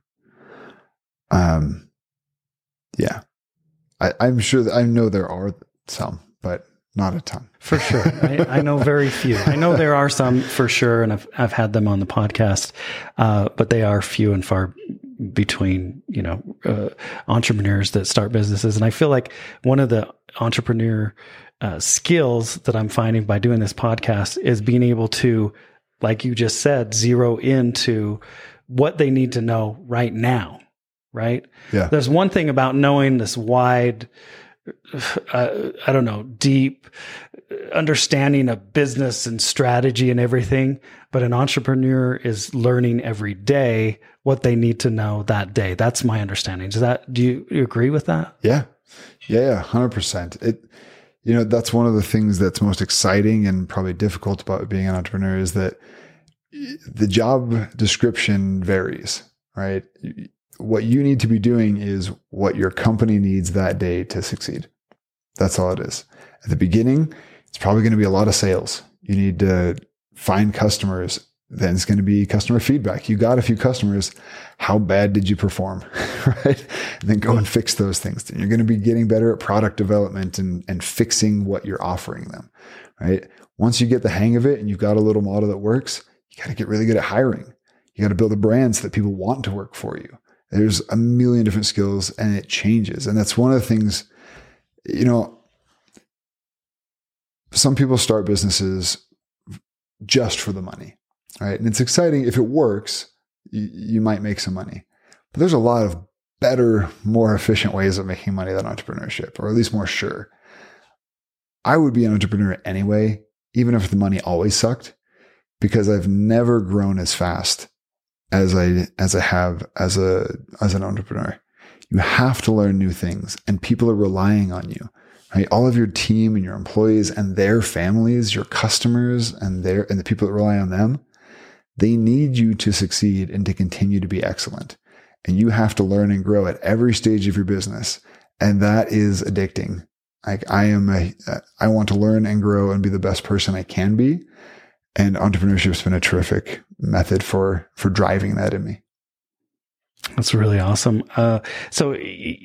Yeah, I'm sure that I know there are some, but not a ton. For sure. I know very few. I know there are some for sure, and I've had them on the podcast, but they are few and far between, entrepreneurs that start businesses. And I feel like one of the entrepreneur skills that I'm finding by doing this podcast is being able to, like you just said, zero into what they need to know right now, right? Yeah. There's one thing about knowing this wide, deep understanding of business and strategy and everything, but an entrepreneur is learning every day what they need to know that day. That's my understanding. Do you agree with that? Yeah. 100%. That's one of the things that's most exciting and probably difficult about being an entrepreneur is that the job description varies, right? What you need to be doing is what your company needs that day to succeed. That's all it is. At the beginning, it's probably going to be a lot of sales. You need to find customers. Then it's going to be customer feedback. You got a few customers. How bad did you perform? Right? And then go and fix those things. Then you're going to be getting better at product development and fixing what you're offering them, right? Once you get the hang of it and you've got a little model that works, you got to get really good at hiring. You got to build a brand so that people want to work for you. There's a million different skills and it changes. And that's one of the things, some people start businesses just for the money, right? And it's exciting. If it works, you might make some money. But there's a lot of better, more efficient ways of making money than entrepreneurship, or at least more sure. I would be an entrepreneur anyway, even if the money always sucked, because I've never grown as fast as I have as an entrepreneur. You have to learn new things, and people are relying on you, right? All of your team and your employees and their families, your customers and the people that rely on them, they need you to succeed and to continue to be excellent. And you have to learn and grow at every stage of your business. And that is addicting. Like I want to learn and grow and be the best person I can be. And entrepreneurship has been a terrific method for driving that in me. That's really awesome. So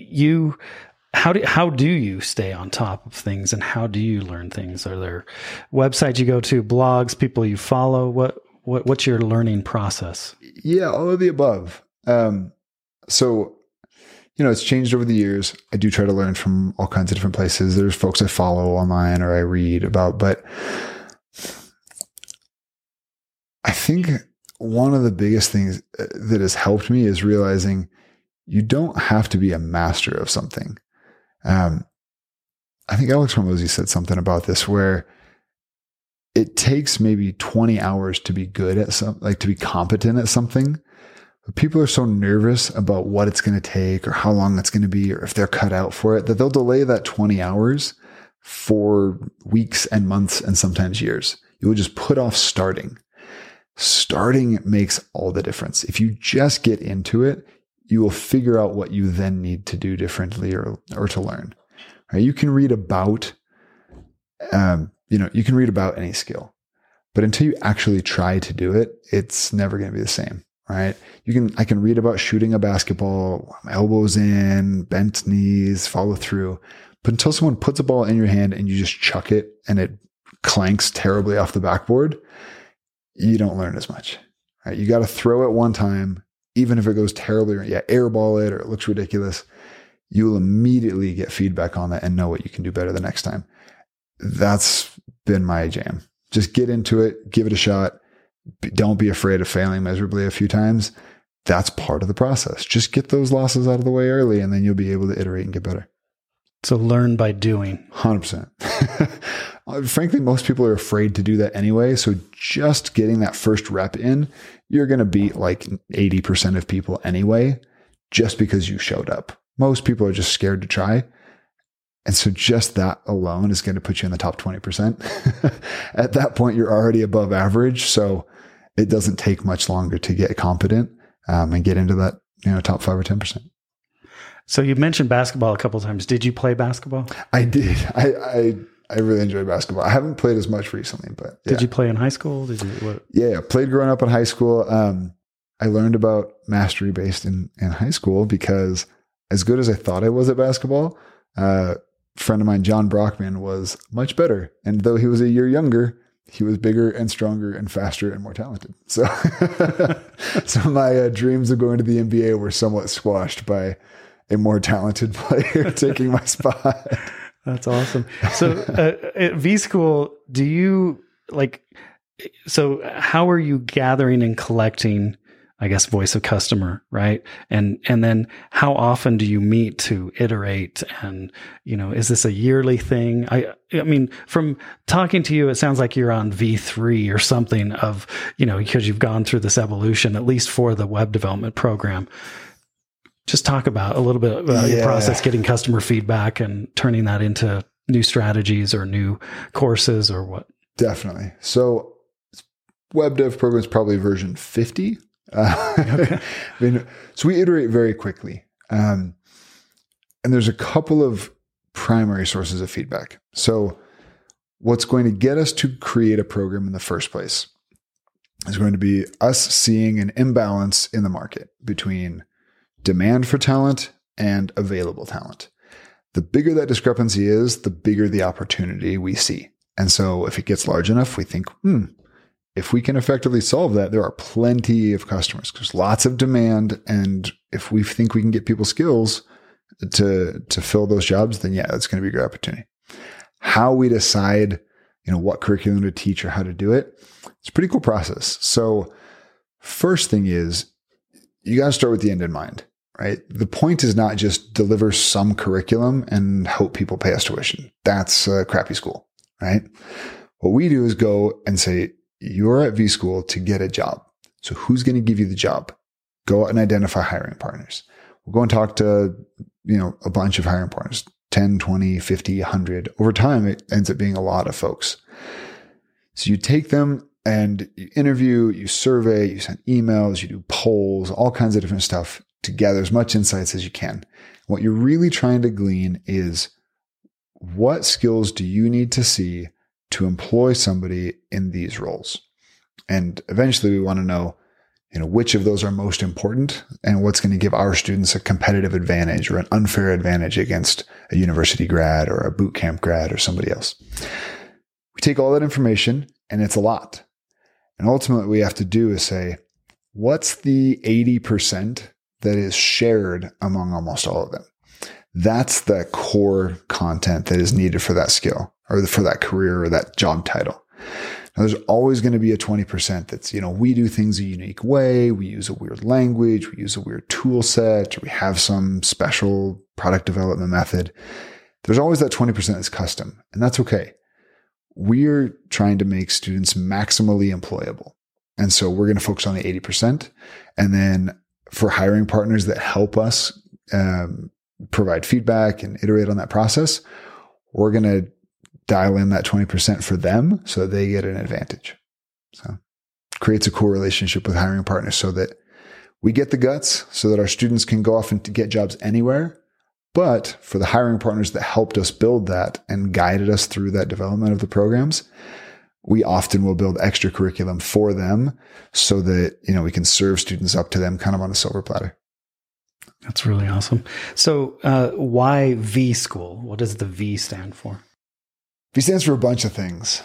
how do you stay on top of things, and how do you learn things? Are there websites you go to, blogs, people you follow? What's your learning process? Yeah, all of the above. So, it's changed over the years. I do try to learn from all kinds of different places. There's folks I follow online or I read about, but I think one of the biggest things that has helped me is realizing you don't have to be a master of something. I think Alex Hormozi said something about this where it takes maybe 20 hours to be good at to be competent at something. But people are so nervous about what it's going to take or how long it's going to be or if they're cut out for it that they'll delay that 20 hours for weeks and months and sometimes years. You will just put off starting. Starting makes all the difference. If you just get into it, you will figure out what you then need to do differently or to learn. Right? You can read about, you can read about any skill, but until you actually try to do it, it's never going to be the same. Right? I can read about shooting a basketball, elbows in, bent knees, follow through, but until someone puts a ball in your hand and you just chuck it and it clanks terribly off the backboard, you don't learn as much. Right? You got to throw it one time, even if it goes terribly, airball it or it looks ridiculous. You will immediately get feedback on that and know what you can do better the next time. That's been my jam. Just get into it, give it a shot. Don't be afraid of failing miserably a few times. That's part of the process. Just get those losses out of the way early, and then you'll be able to iterate and get better. So learn by doing. 100%. Frankly, most people are afraid to do that anyway. So just getting that first rep in, you're going to beat like 80% of people anyway, just because you showed up. Most people are just scared to try. And so just that alone is going to put you in the top 20%. At that point, you're already above average. So it doesn't take much longer to get competent and get into that, top 5 or 10%. So you mentioned basketball a couple of times. Did you play basketball? I did. I really enjoyed basketball. I haven't played as much recently, but yeah. Did you play in high school? Did you? What? Yeah, played growing up in high school. I learned about mastery based in high school because as good as I thought I was at basketball, a friend of mine, John Brockman, was much better. And though he was a year younger, he was bigger and stronger and faster and more talented. So, so my dreams of going to the NBA were somewhat squashed by a more talented player taking my spot. That's awesome. So at V School, do you so how are you gathering and collecting, I guess, voice of customer, right? And then how often do you meet to iterate? And, is this a yearly thing? I mean, from talking to you, it sounds like you're on V3 or something of, because you've gone through this evolution, at least for the web development program. Just talk about a little bit about your process, getting customer feedback and turning that into new strategies or new courses or what? Definitely. So web dev program is probably version 50. Okay. So we iterate very quickly. And there's a couple of primary sources of feedback. So what's going to get us to create a program in the first place is going to be us seeing an imbalance in the market between demand for talent and available talent. The bigger that discrepancy is, the bigger the opportunity we see. And so if it gets large enough, we think, if we can effectively solve that, there are plenty of customers. There's lots of demand. And if we think we can get people skills to fill those jobs, then that's going to be a great opportunity. How we decide, what curriculum to teach or how to do it, it's a pretty cool process. So first thing is you got to start with the end in mind, right? The point is not just deliver some curriculum and hope people pay us tuition. That's a crappy school, right? What we do is go and say, you're at V School to get a job. So who's going to give you the job? Go out and identify hiring partners. We'll go and talk to, a bunch of hiring partners, 10, 20, 50, 100. Over time, it ends up being a lot of folks. So you take them and you interview, you survey, you send emails, you do polls, all kinds of different stuff to gather as much insights as you can. What you're really trying to glean is what skills do you need to see to employ somebody in these roles? And eventually we want to know, which of those are most important and what's going to give our students a competitive advantage or an unfair advantage against a university grad or a boot camp grad or somebody else. We take all that information, and it's a lot. And ultimately what we have to do is say, what's the 80% that is shared among almost all of them? That's the core content that is needed for that skill or for that career or that job title. Now, there's always going to be a 20% that's, we do things a unique way. We use a weird language. We use a weird tool set, or we have some special product development method. There's always that 20% that's custom, and that's okay. We're trying to make students maximally employable. And so we're going to focus on the 80%. And then for hiring partners that help us provide feedback and iterate on that process, we're going to dial in that 20% for them so they get an advantage. So it creates a cool relationship with hiring partners so that we get the guts so that our students can go off and get jobs anywhere. But for the hiring partners that helped us build that and guided us through that development of the programs, we often will build extra curriculum for them so that, we can serve students up to them kind of on a silver platter. That's really awesome. So why V School? What does the V stand for? V stands for a bunch of things.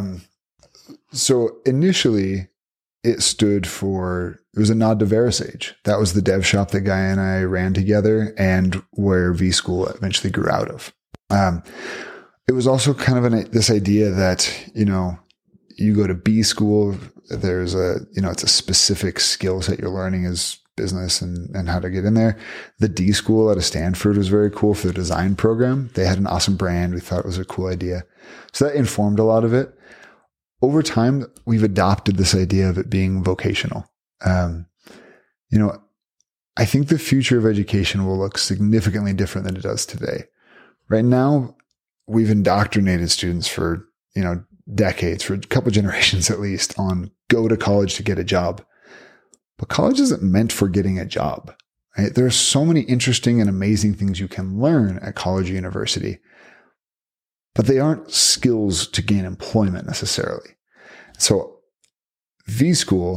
So initially it stood for, it was a nod to VeraSage. That was the dev shop that Guy and I ran together and where V School eventually grew out of. It was also kind of this idea that, you go to B School, there's it's a specific skill set you're learning as business and how to get in there. The D School out of Stanford was very cool for the design program. They had an awesome brand. We thought it was a cool idea. So that informed a lot of it. Over time, we've adopted this idea of it being vocational. I think the future of education will look significantly different than it does today. Right now, we've indoctrinated students for, decades, for a couple of generations at least, on go to college to get a job. But college isn't meant for getting a job, right? There are so many interesting and amazing things you can learn at college or university, but they aren't skills to gain employment necessarily. So V School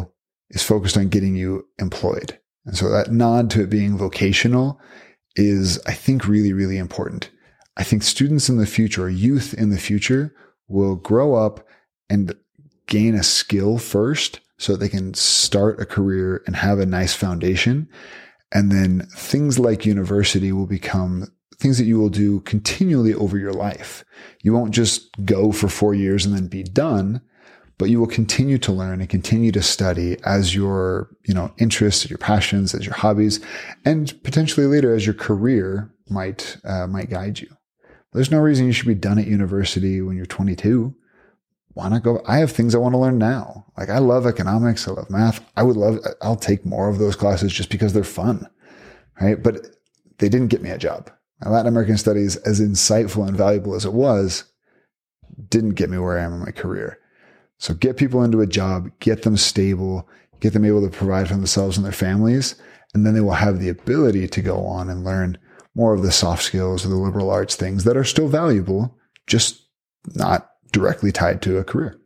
is focused on getting you employed. And so that nod to it being vocational is, I think, really, really important. I think students in the future, or youth in the future, will grow up and gain a skill first so that they can start a career and have a nice foundation. And then things like university will become things that you will do continually over your life. You won't just go for 4 years and then be done, but you will continue to learn and continue to study as your, interests, your passions, as your hobbies, and potentially later as your career might guide you. There's no reason you should be done at university when you're 22. Why not go? I have things I want to learn now. Like, I love economics. I love math. I'll take more of those classes just because they're fun, right? But they didn't get me a job. My Latin American studies, as insightful and valuable as it was, didn't get me where I am in my career. So get people into a job, get them stable, get them able to provide for themselves and their families, and then they will have the ability to go on and learn more of the soft skills or the liberal arts things that are still valuable, just not directly tied to a career.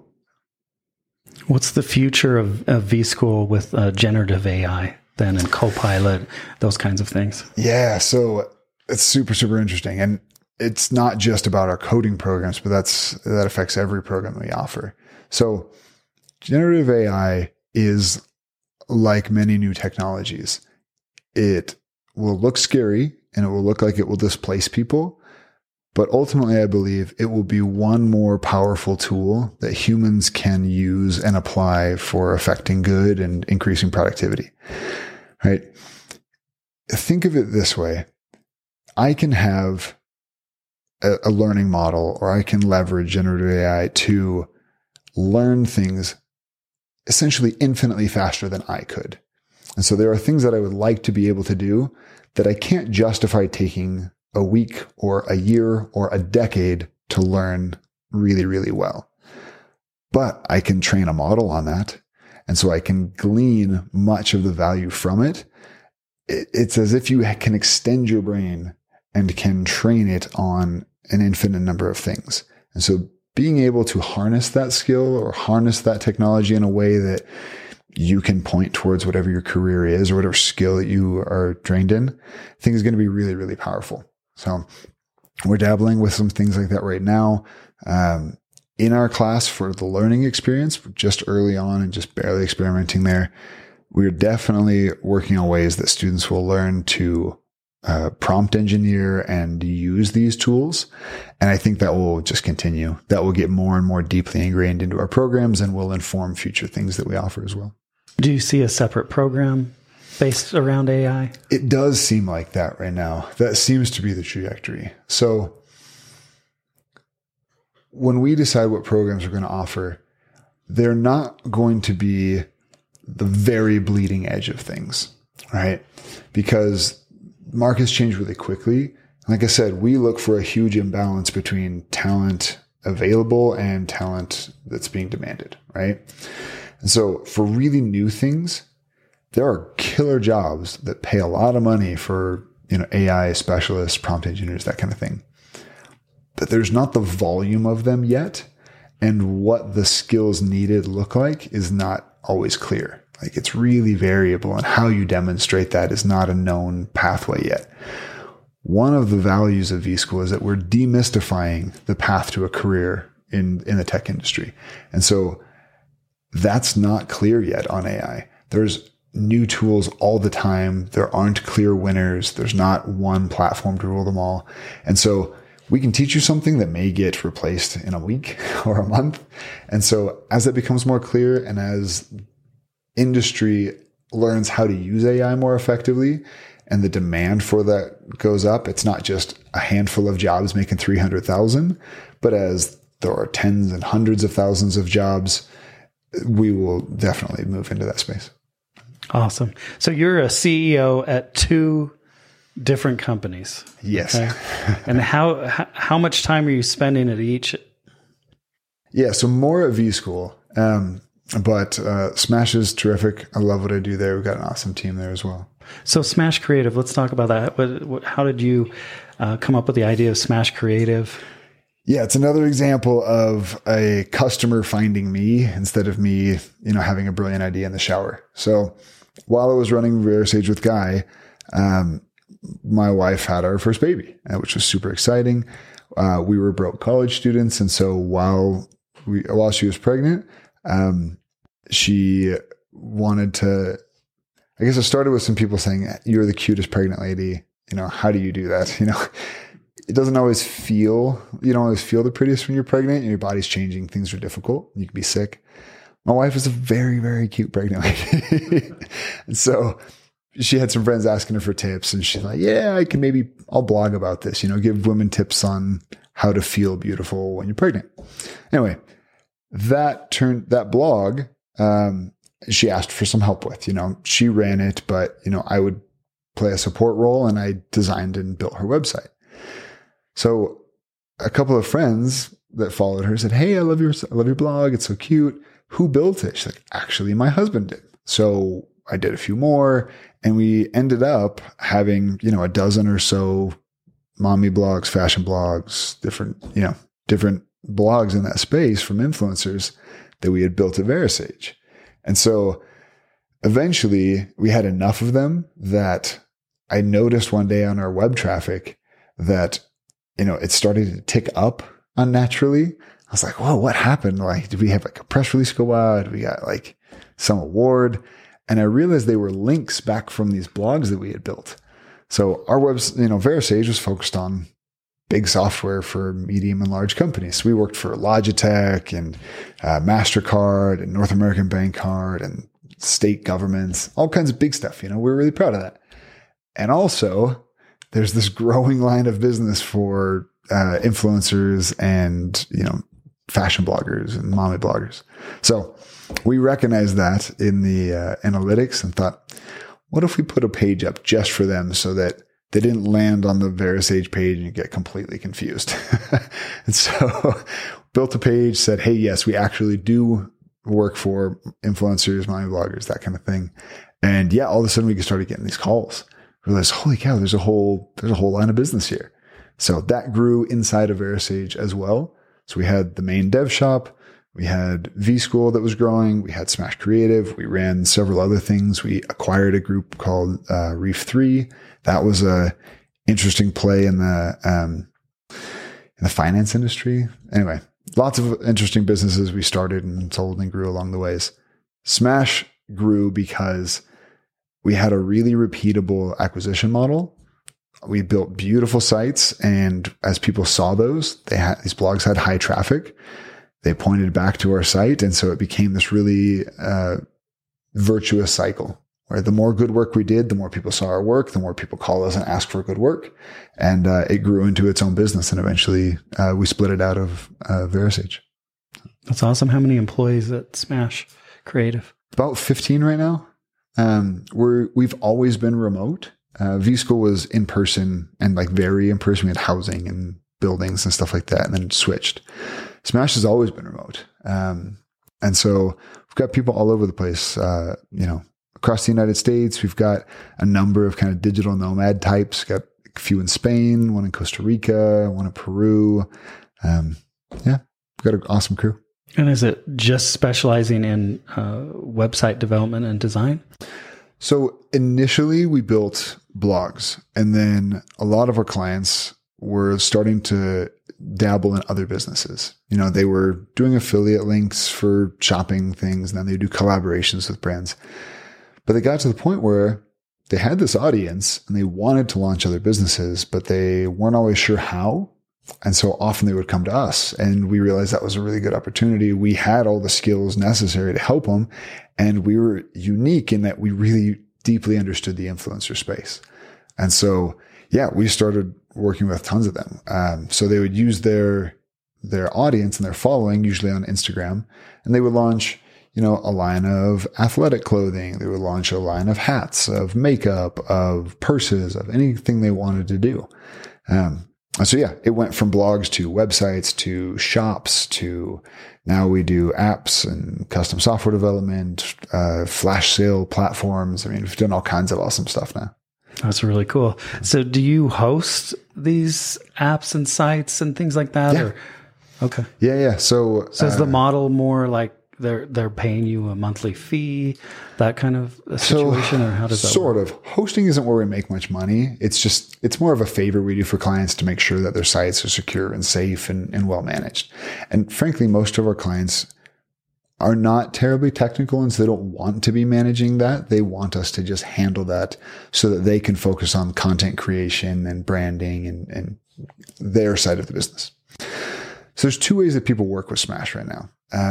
What's the future of V-School with generative AI then, and Copilot, those kinds of things? Yeah, so it's super, super interesting. And it's not just about our coding programs, but that affects every program we offer. So generative AI is like many new technologies. It will look scary and it will look like it will displace people. But ultimately, I believe it will be one more powerful tool that humans can use and apply for affecting good and increasing productivity, right? Think of it this way. I can have a learning model, or I can leverage generative AI to learn things essentially infinitely faster than I could. And so there are things that I would like to be able to do that I can't justify taking a week or a year or a decade to learn really, really well. But I can train a model on that. And so I can glean much of the value from it. It's as if you can extend your brain and can train it on an infinite number of things. And so being able to harness that skill or harness that technology in a way that you can point towards whatever your career is or whatever skill that you are trained in, I think is going to be really, really powerful. So we're dabbling with some things like that right now. In our class for the learning experience, just early on and just barely experimenting there, we're definitely working on ways that students will learn to prompt engineer and use these tools. And I think that will just continue. That will get more and more deeply ingrained into our programs and will inform future things that we offer as well. Do you see a separate program based around AI? It does seem like that right now. That seems to be the trajectory. So when we decide what programs we're going to offer, they're not going to be the very bleeding edge of things, right? Because markets change really quickly. Like I said, we look for a huge imbalance between talent available and talent that's being demanded, right? And so for really new things, there are killer jobs that pay a lot of money for, AI specialists, prompt engineers, that kind of thing. But there's not the volume of them yet. And what the skills needed look like is not always clear. Like, it's really variable, and how you demonstrate that is not a known pathway yet. One of the values of V-School is that we're demystifying the path to a career in the tech industry. And so that's not clear yet on AI. There's new tools all the time. There aren't clear winners. There's not one platform to rule them all. And so we can teach you something that may get replaced in a week or a month. And so as it becomes more clear and as industry learns how to use AI more effectively and the demand for that goes up, it's not just a handful of jobs making 300,000, but as there are tens and hundreds of thousands of jobs, we will definitely move into that space. Awesome. So you're a CEO at 2 different companies. Yes. Okay? And how much time are you spending at each? Yeah. So more at V-School. But Smash is terrific. I love what I do there. We've got an awesome team there as well. So Smash Creative, let's talk about that. How did you come up with the idea of Smash Creative? Yeah, it's another example of a customer finding me instead of me, having a brilliant idea in the shower. So while I was running VeraSage with Guy, my wife had our first baby, which was super exciting. We were broke college students. And so while she was pregnant, she wanted to, I guess it started with some people saying, "You're the cutest pregnant lady. How do you do that?" It doesn't always feel, you don't always feel the prettiest when you're pregnant and your body's changing. Things are difficult. You can be sick. My wife is a very, very cute pregnant lady. And so she had some friends asking her for tips, and she's like, "Yeah, I'll blog about this, give women tips on how to feel beautiful when you're pregnant." Anyway, that blog, she asked for some help with, she ran it, but I would play a support role, and I designed and built her website. So a couple of friends that followed her said, "Hey, I love your blog. It's so cute. Who built it?" She's like, "Actually, my husband did." So I did a few more, and we ended up having, a dozen or so mommy blogs, fashion blogs, different blogs in that space from influencers that we had built at VeraSage. And so eventually we had enough of them that I noticed one day on our web traffic that, it started to tick up unnaturally. I was like, "Whoa, what happened? Like, did we have a press release go out? Did we got some award?" And I realized they were links back from these blogs that we had built. So our VeraSage was focused on big software for medium and large companies. So we worked for Logitech and MasterCard and North American Bank Card and state governments, all kinds of big stuff. We're really proud of that. And also there's this growing line of business for influencers and, fashion bloggers and mommy bloggers. So we recognized that in the analytics and thought, what if we put a page up just for them so that they didn't land on the VeraSage page and get completely confused? And so built a page, said, "Hey, yes, we actually do work for influencers, mommy bloggers, that kind of thing." And yeah, all of a sudden we started getting these calls. Realized, holy cow, there's a whole line of business here. So that grew inside of VeraSage as well. So we had the main dev shop, we had vSchool that was growing, we had Smash Creative, we ran several other things. We acquired a group called Reef 3. That was a interesting play in the finance industry. Anyway, lots of interesting businesses we started and sold and grew along the ways. Smash grew because we had a really repeatable acquisition model. We built beautiful sites, and as people saw these blogs had high traffic. They pointed back to our site, and so it became this really virtuous cycle where the more good work we did, the more people saw our work, the more people call us and ask for good work, and it grew into its own business. And eventually, we split it out of VeraSage. That's awesome. How many employees at Smash Creative? About 15 right now. We've always been remote. vSchool was in person and very in person. We had housing and buildings and stuff like that, and then switched. Smash has always been remote. And so we've got people all over the place, across the United States. We've got a number of kind of digital nomad types. Got a few in Spain, one in Costa Rica, one in Peru. We've got an awesome crew. And is it just specializing in website development and design? So initially we built blogs, and then a lot of our clients were starting to dabble in other businesses. They were doing affiliate links for shopping things, and then they do collaborations with brands. But they got to the point where they had this audience and they wanted to launch other businesses, but they weren't always sure how. And so often they would come to us, and we realized that was a really good opportunity. We had all the skills necessary to help them. And we were unique in that we really deeply understood the influencer space. And so, we started working with tons of them. So they would use their audience and their following, usually on Instagram, and they would launch, a line of athletic clothing. They would launch a line of hats, of makeup, of purses, of anything they wanted to do. It went from blogs to websites to shops to now we do apps and custom software development, flash sale platforms. We've done all kinds of awesome stuff now. That's really cool. So do you host these apps and sites and things like that? Yeah. Or Okay. Yeah. So is the model more like they're paying you a monthly fee, that kind of a situation, or how does that sort work? of. Hosting isn't where we make much money. It's more of a favor we do for clients to make sure that their sites are secure and safe and well managed. And frankly, most of our clients are not terribly technical, and so they don't want to be managing that. They want us to just handle that so that they can focus on content creation and branding and their side of the business. So there's two ways that people work with Smash right now.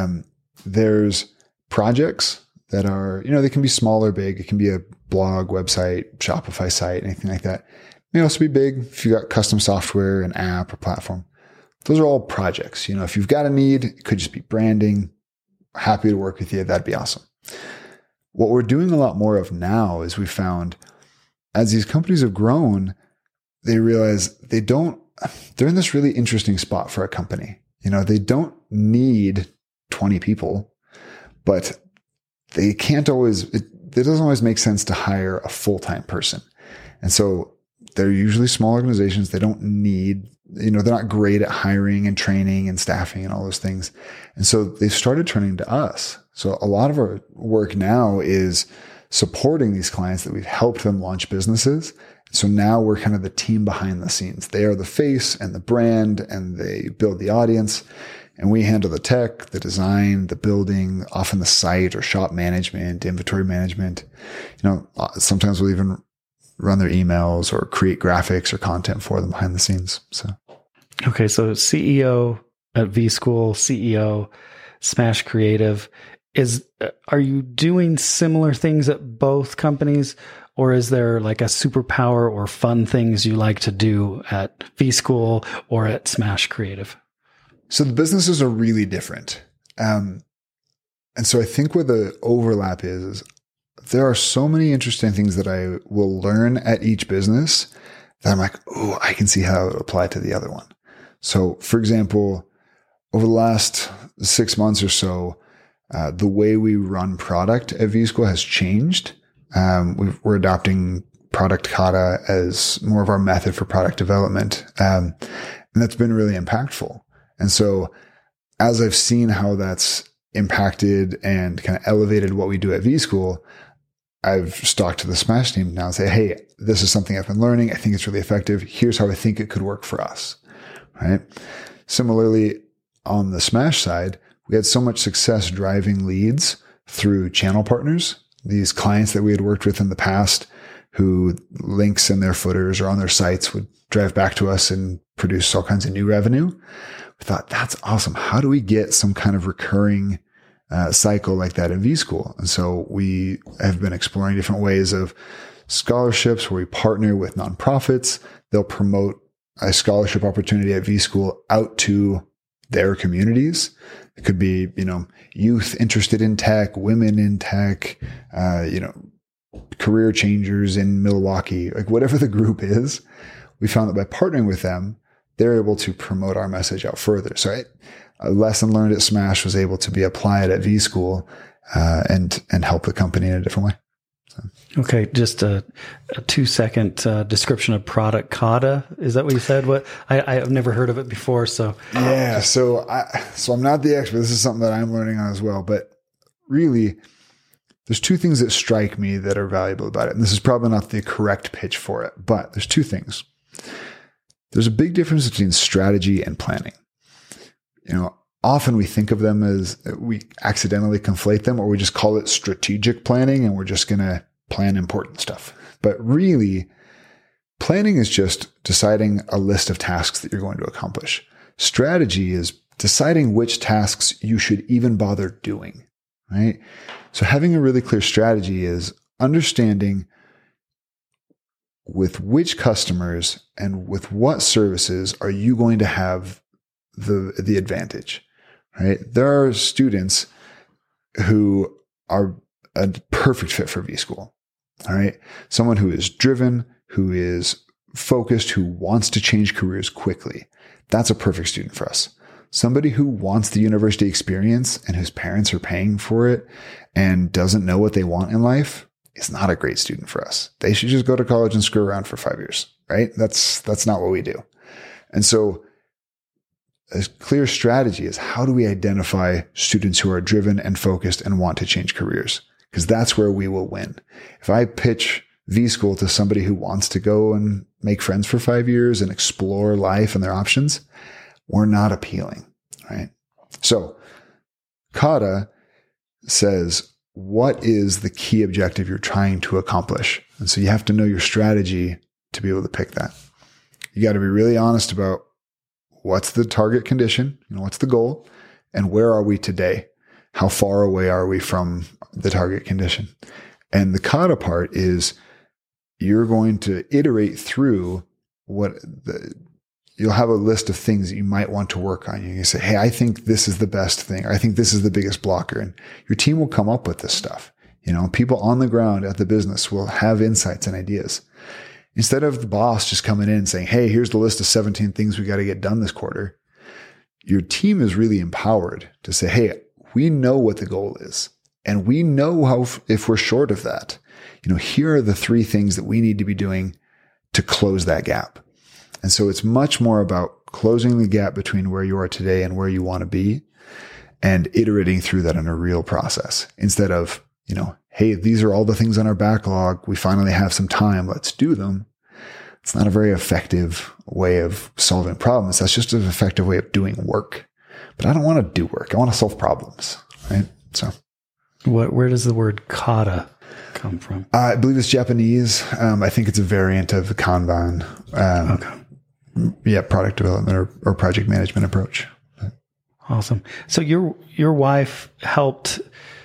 There's projects that are, they can be small or big. It can be a blog, website, Shopify site, anything like that. It may also be big if you got custom software, an app, or platform. Those are all projects. If you've got a need, it could just be branding. Happy to work with you. That'd be awesome. What we're doing a lot more of now is we found as these companies have grown, they realize they're in this really interesting spot for a company. They don't need 20 people, but they can't always, it doesn't always make sense to hire a full-time person. And so they're usually small organizations. They don't need, they're not great at hiring and training and staffing and all those things. And so they've started turning to us. So a lot of our work now is supporting these clients that we've helped them launch businesses. So now we're kind of the team behind the scenes. They are the face and the brand, and they build the audience. And we handle the tech, the design, the building, often the site or shop management, inventory management. Sometimes we'll even run their emails or create graphics or content for them behind the scenes. So, okay. So CEO at vSchool, CEO, Smash Creative. Are you doing similar things at both companies, or is there like a superpower or fun things you like to do at vSchool or at Smash Creative? So the businesses are really different. And so I think where the overlap is there are so many interesting things that I will learn at each business that I'm like, oh, I can see how it would apply to the other one. So for example, over the last 6 months or so, the way we run product at vSchool has changed. We're adopting Product Kata as more of our method for product development. And that's been really impactful. And so as I've seen how that's impacted and kind of elevated what we do at vSchool, I've talked to the Smash team now and say, hey, this is something I've been learning. I think it's really effective. Here's how I think it could work for us. Right. Similarly, on the Smash side, we had so much success driving leads through channel partners, these clients that we had worked with in the past who links in their footers or on their sites would drive back to us and produce all kinds of new revenue. We thought, that's awesome. How do we get some kind of recurring cycle like that in vSchool? And so we have been exploring different ways of scholarships where we partner with nonprofits. They'll promote a scholarship opportunity at vSchool out to their communities. It could be, youth interested in tech, women in tech, career changers in Milwaukee, like whatever the group is. We found that by partnering with them, they're able to promote our message out further. So a lesson learned at Smash was able to be applied at vSchool and help the company in a different way. So. Okay, just a 2-second description of Product Kata. Is that what you said? What I've never heard of it before. So yeah, so I'm not the expert. This is something that I'm learning on as well. But really, there's two things that strike me that are valuable about it. And this is probably not the correct pitch for it, but there's two things. There's a big difference between strategy and planning. Often we think of them as we accidentally conflate them, or we just call it strategic planning and we're just going to plan important stuff. But really, planning is just deciding a list of tasks that you're going to accomplish. Strategy is deciding which tasks you should even bother doing, right? So having a really clear strategy is understanding with which customers and with what services are you going to have the advantage, right? There are students who are a perfect fit for vSchool, all right? Someone who is driven, who is focused, who wants to change careers quickly. That's a perfect student for us. Somebody who wants the university experience and whose parents are paying for it and doesn't know what they want in life is not a great student for us. They should just go to college and screw around for 5 years, right? That's not what we do. And so a clear strategy is how do we identify students who are driven and focused and want to change careers? Because that's where we will win. If I pitch V-School to somebody who wants to go and make friends for 5 years and explore life and their options, we're not appealing, right? So Kata says, what is the key objective you're trying to accomplish? And so you have to know your strategy to be able to pick that. You got to be really honest about what's the target condition, what's the goal, and where are we today? How far away are we from the target condition? And the Kata part is you're going to iterate through you'll have a list of things that you might want to work on. You can say, hey, I think this is the best thing, or I think this is the biggest blocker. And your team will come up with this stuff. People on the ground at the business will have insights and ideas. Instead of the boss just coming in and saying, hey, here's the list of 17 things we got to get done this quarter. Your team is really empowered to say, hey, we know what the goal is. And we know if we're short of that, here are the 3 things that we need to be doing to close that gap. And so it's much more about closing the gap between where you are today and where you want to be and iterating through that in a real process instead of, hey, these are all the things on our backlog. We finally have some time. Let's do them. It's not a very effective way of solving problems. That's just an effective way of doing work. But I don't want to do work. I want to solve problems, right? So where does the word kata come from? I believe it's Japanese. I think it's a variant of the Kanban. Okay. Yeah, product development or project management approach. Awesome. So your wife helped,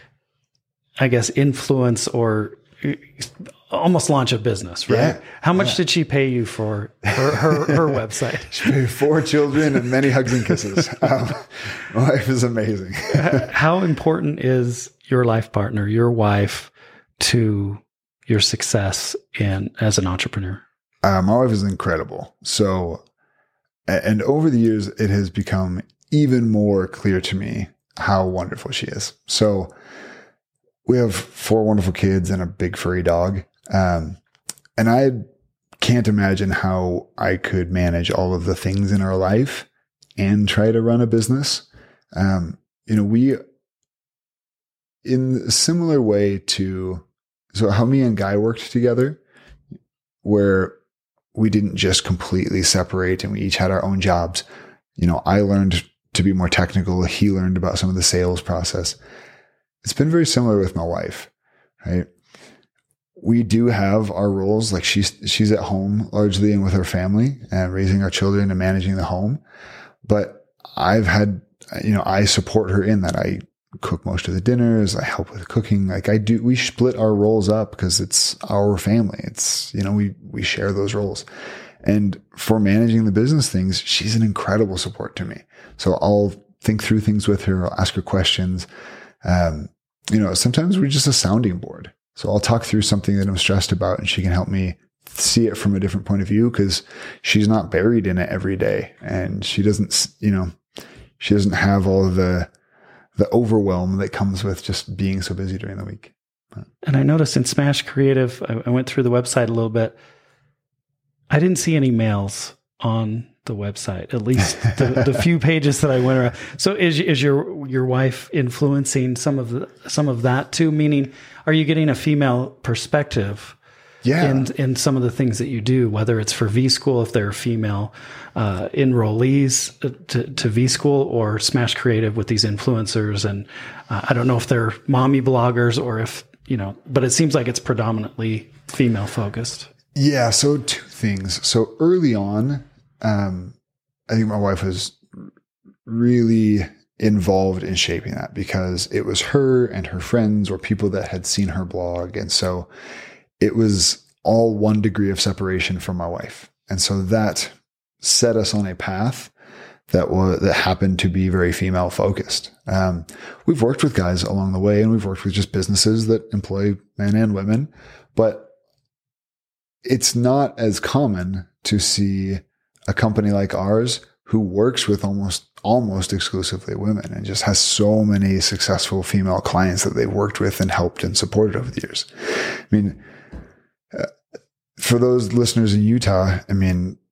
I guess, influence or almost launch a business, right? Yeah. How much did she pay you for her website? She paid 4 children and many hugs and kisses. My wife is amazing. How important is your life partner, your wife, to your success as an entrepreneur? My wife is incredible. So, and over the years, it has become even more clear to me how wonderful she is. So we have 4 wonderful kids and a big furry dog. And I can't imagine how I could manage all of the things in our life and try to run a business. We, in a similar way to, so how me and Guy worked together, where we didn't just completely separate and we each had our own jobs. I learned to be more technical. He learned about some of the sales process. It's been very similar with my wife, right? We do have our roles. Like she's at home largely and with her family and raising our children and managing the home. But I've had, I support her in that. I cook most of the dinners. I help with cooking. We split our roles up because it's our family. It's, we share those roles. And for managing the business things, she's an incredible support to me. So I'll think through things with her. I'll ask her questions. Sometimes we're just a sounding board. So I'll talk through something that I'm stressed about and she can help me see it from a different point of view because she's not buried in it every day. And she doesn't, she doesn't have all of the overwhelm that comes with just being so busy during the week. And I noticed in Smash Creative, I went through the website a little bit. I didn't see any males on the website, at least the few pages that I went around. So is your wife influencing some of that too? Meaning, are you getting a female perspective? Yeah. In some of the things that you do, whether it's for V-School, if there are female enrollees to V-School, or Smash Creative with these influencers. And I don't know if they're mommy bloggers or if, but it seems like it's predominantly female focused. Yeah. So 2 things. So early on, I think my wife was really involved in shaping that because it was her and her friends or people that had seen her blog. And so it was all 1 degree of separation from my wife. And so that set us on a path that happened to be very female focused. We've worked with guys along the way and we've worked with just businesses that employ men and women, but it's not as common to see a company like ours who works with almost exclusively women and just has so many successful female clients that they've worked with and helped and supported over the years. I mean, for those listeners in Utah,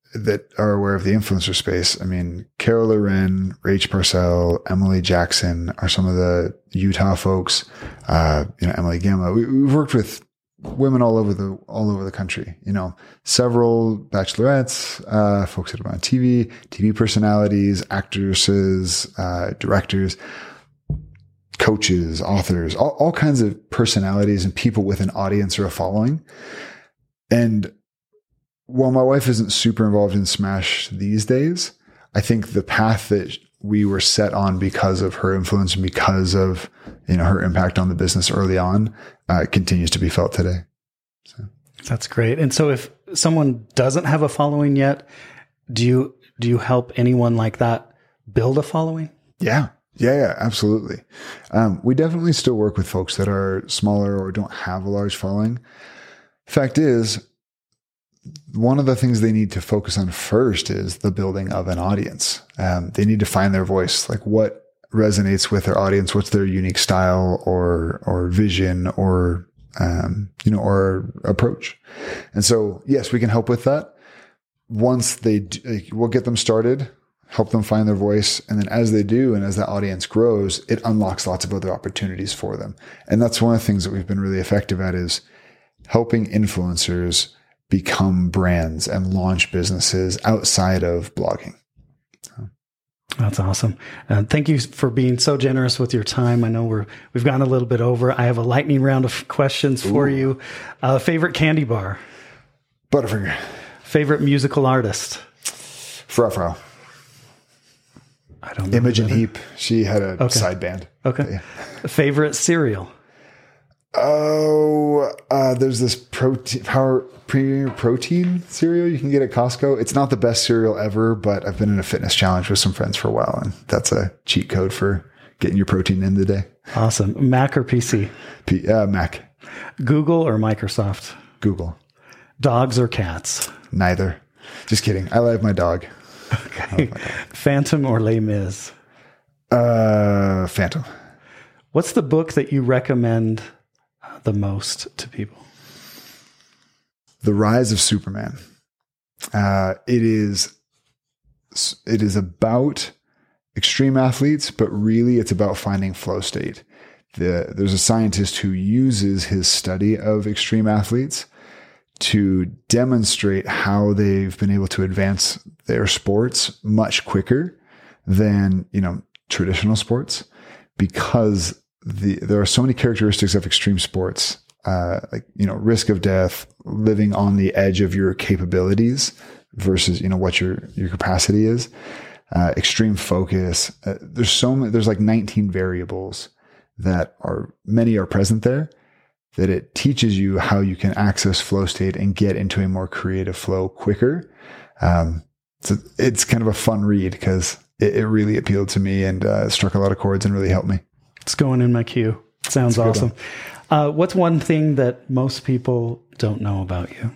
that are aware of the influencer space, I mean, Carol Loren, Rach Parcell, Emily Jackson are some of the Utah folks. Emily Gamma. We've worked with women all over the country. Several bachelorettes, folks that have been on TV personalities, actresses, directors, coaches, authors, all kinds of personalities and people with an audience or a following. And while my wife isn't super involved in Smash these days, I think the path that we were set on because of her influence and because of, her impact on the business early on, continues to be felt today. So. That's great. And so if someone doesn't have a following yet, do you help anyone like that build a following? Yeah, absolutely. We definitely still work with folks that are smaller or don't have a large following. Fact is, one of the things they need to focus on first is the building of an audience. They need to find their voice, like what resonates with their audience, what's their unique style or vision or approach. And so, yes, we can help with that. Once we'll get them started, help them find their voice. And then as they do, and as that audience grows, it unlocks lots of other opportunities for them. And that's one of the things that we've been really effective at is helping influencers become brands and launch businesses outside of blogging. That's awesome. Thank you for being so generous with your time. I know we've gone a little bit over. I have a lightning round of questions for you. Favorite candy bar? Butterfinger. Favorite musical artist? Frau. I don't know. Imogen Heap. She had a side band. Okay. Yeah. Favorite cereal? There's this Premier Protein cereal you can get at Costco. It's not the best cereal ever, but I've been in a fitness challenge with some friends for a while, and that's a cheat code for getting your protein in the day. Awesome. Mac or PC? Mac. Google or Microsoft? Google. Dogs or cats? Neither. Just kidding. I love my dog. Okay. Phantom or Les Mis? Phantom. What's the book that you recommend the most to people? The Rise of Superman. It is about extreme athletes, but really it's about finding flow state. There's a scientist who uses his study of extreme athletes to demonstrate how they've been able to advance their sports much quicker than, traditional sports, because there are so many characteristics of extreme sports, risk of death, living on the edge of your capabilities versus, what your capacity is, extreme focus. There's like 19 variables that many are present there, that it teaches you how you can access flow state and get into a more creative flow quicker. So it's kind of a fun read because it really appealed to me and struck a lot of chords and really helped me. It's going in my queue. Sounds awesome. What's one thing that most people don't know about you?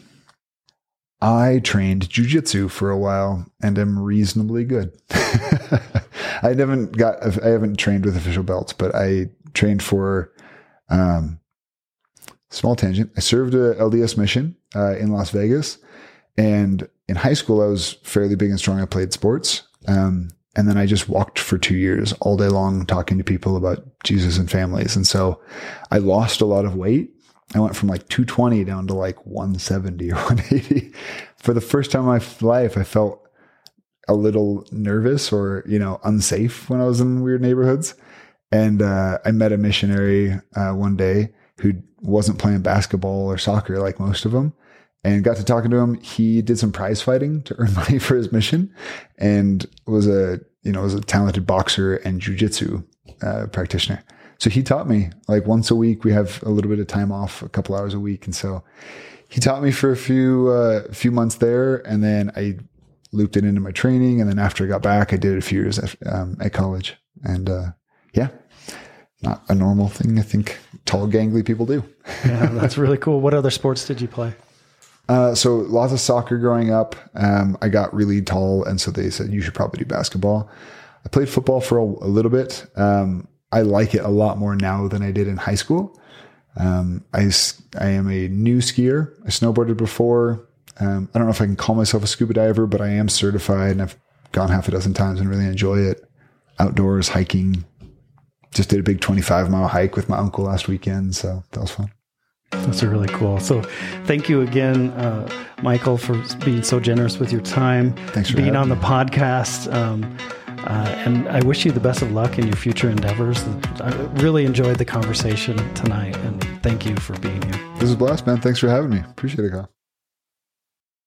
I trained jujitsu for a while and am reasonably good. I haven't trained with official belts, but I trained for, small tangent. I served a LDS mission, in Las Vegas, and in high school, I was fairly big and strong. I played sports. And then I just walked for 2 years all day long talking to people about Jesus and families. And so I lost a lot of weight. I went from like 220 down to like 170 or 180. For the first time in my life, I felt a little nervous or, unsafe when I was in weird neighborhoods. And I met a missionary one day who wasn't playing basketball or soccer like most of them, and got to talking to him. He did some prize fighting to earn money for his mission, and was a talented boxer and jujitsu practitioner. So he taught me like once a week. We have a little bit of time off, a couple hours a week, and so he taught me for a few months there, and then I looped it into my training. And then after I got back, I did it a few years at college, and not a normal thing I think tall, gangly people do. Yeah, that's really cool. What other sports did you play? So lots of soccer growing up. I got really tall, and so they said, you should probably do basketball. I played football for a little bit. I like it a lot more now than I did in high school. I am a new skier. I snowboarded before. I don't know if I can call myself a scuba diver, but I am certified and I've gone half a dozen times and really enjoy it. Outdoors, hiking. Just did a big 25-mile hike with my uncle last weekend. So that was fun. That's really cool. So thank you again, Michael, for being so generous with your time. Thanks for being on me. the podcast. And I wish you the best of luck in your future endeavors. I really enjoyed the conversation tonight, and thank you for being here. This is a blast, man. Thanks for having me. Appreciate it, Kyle.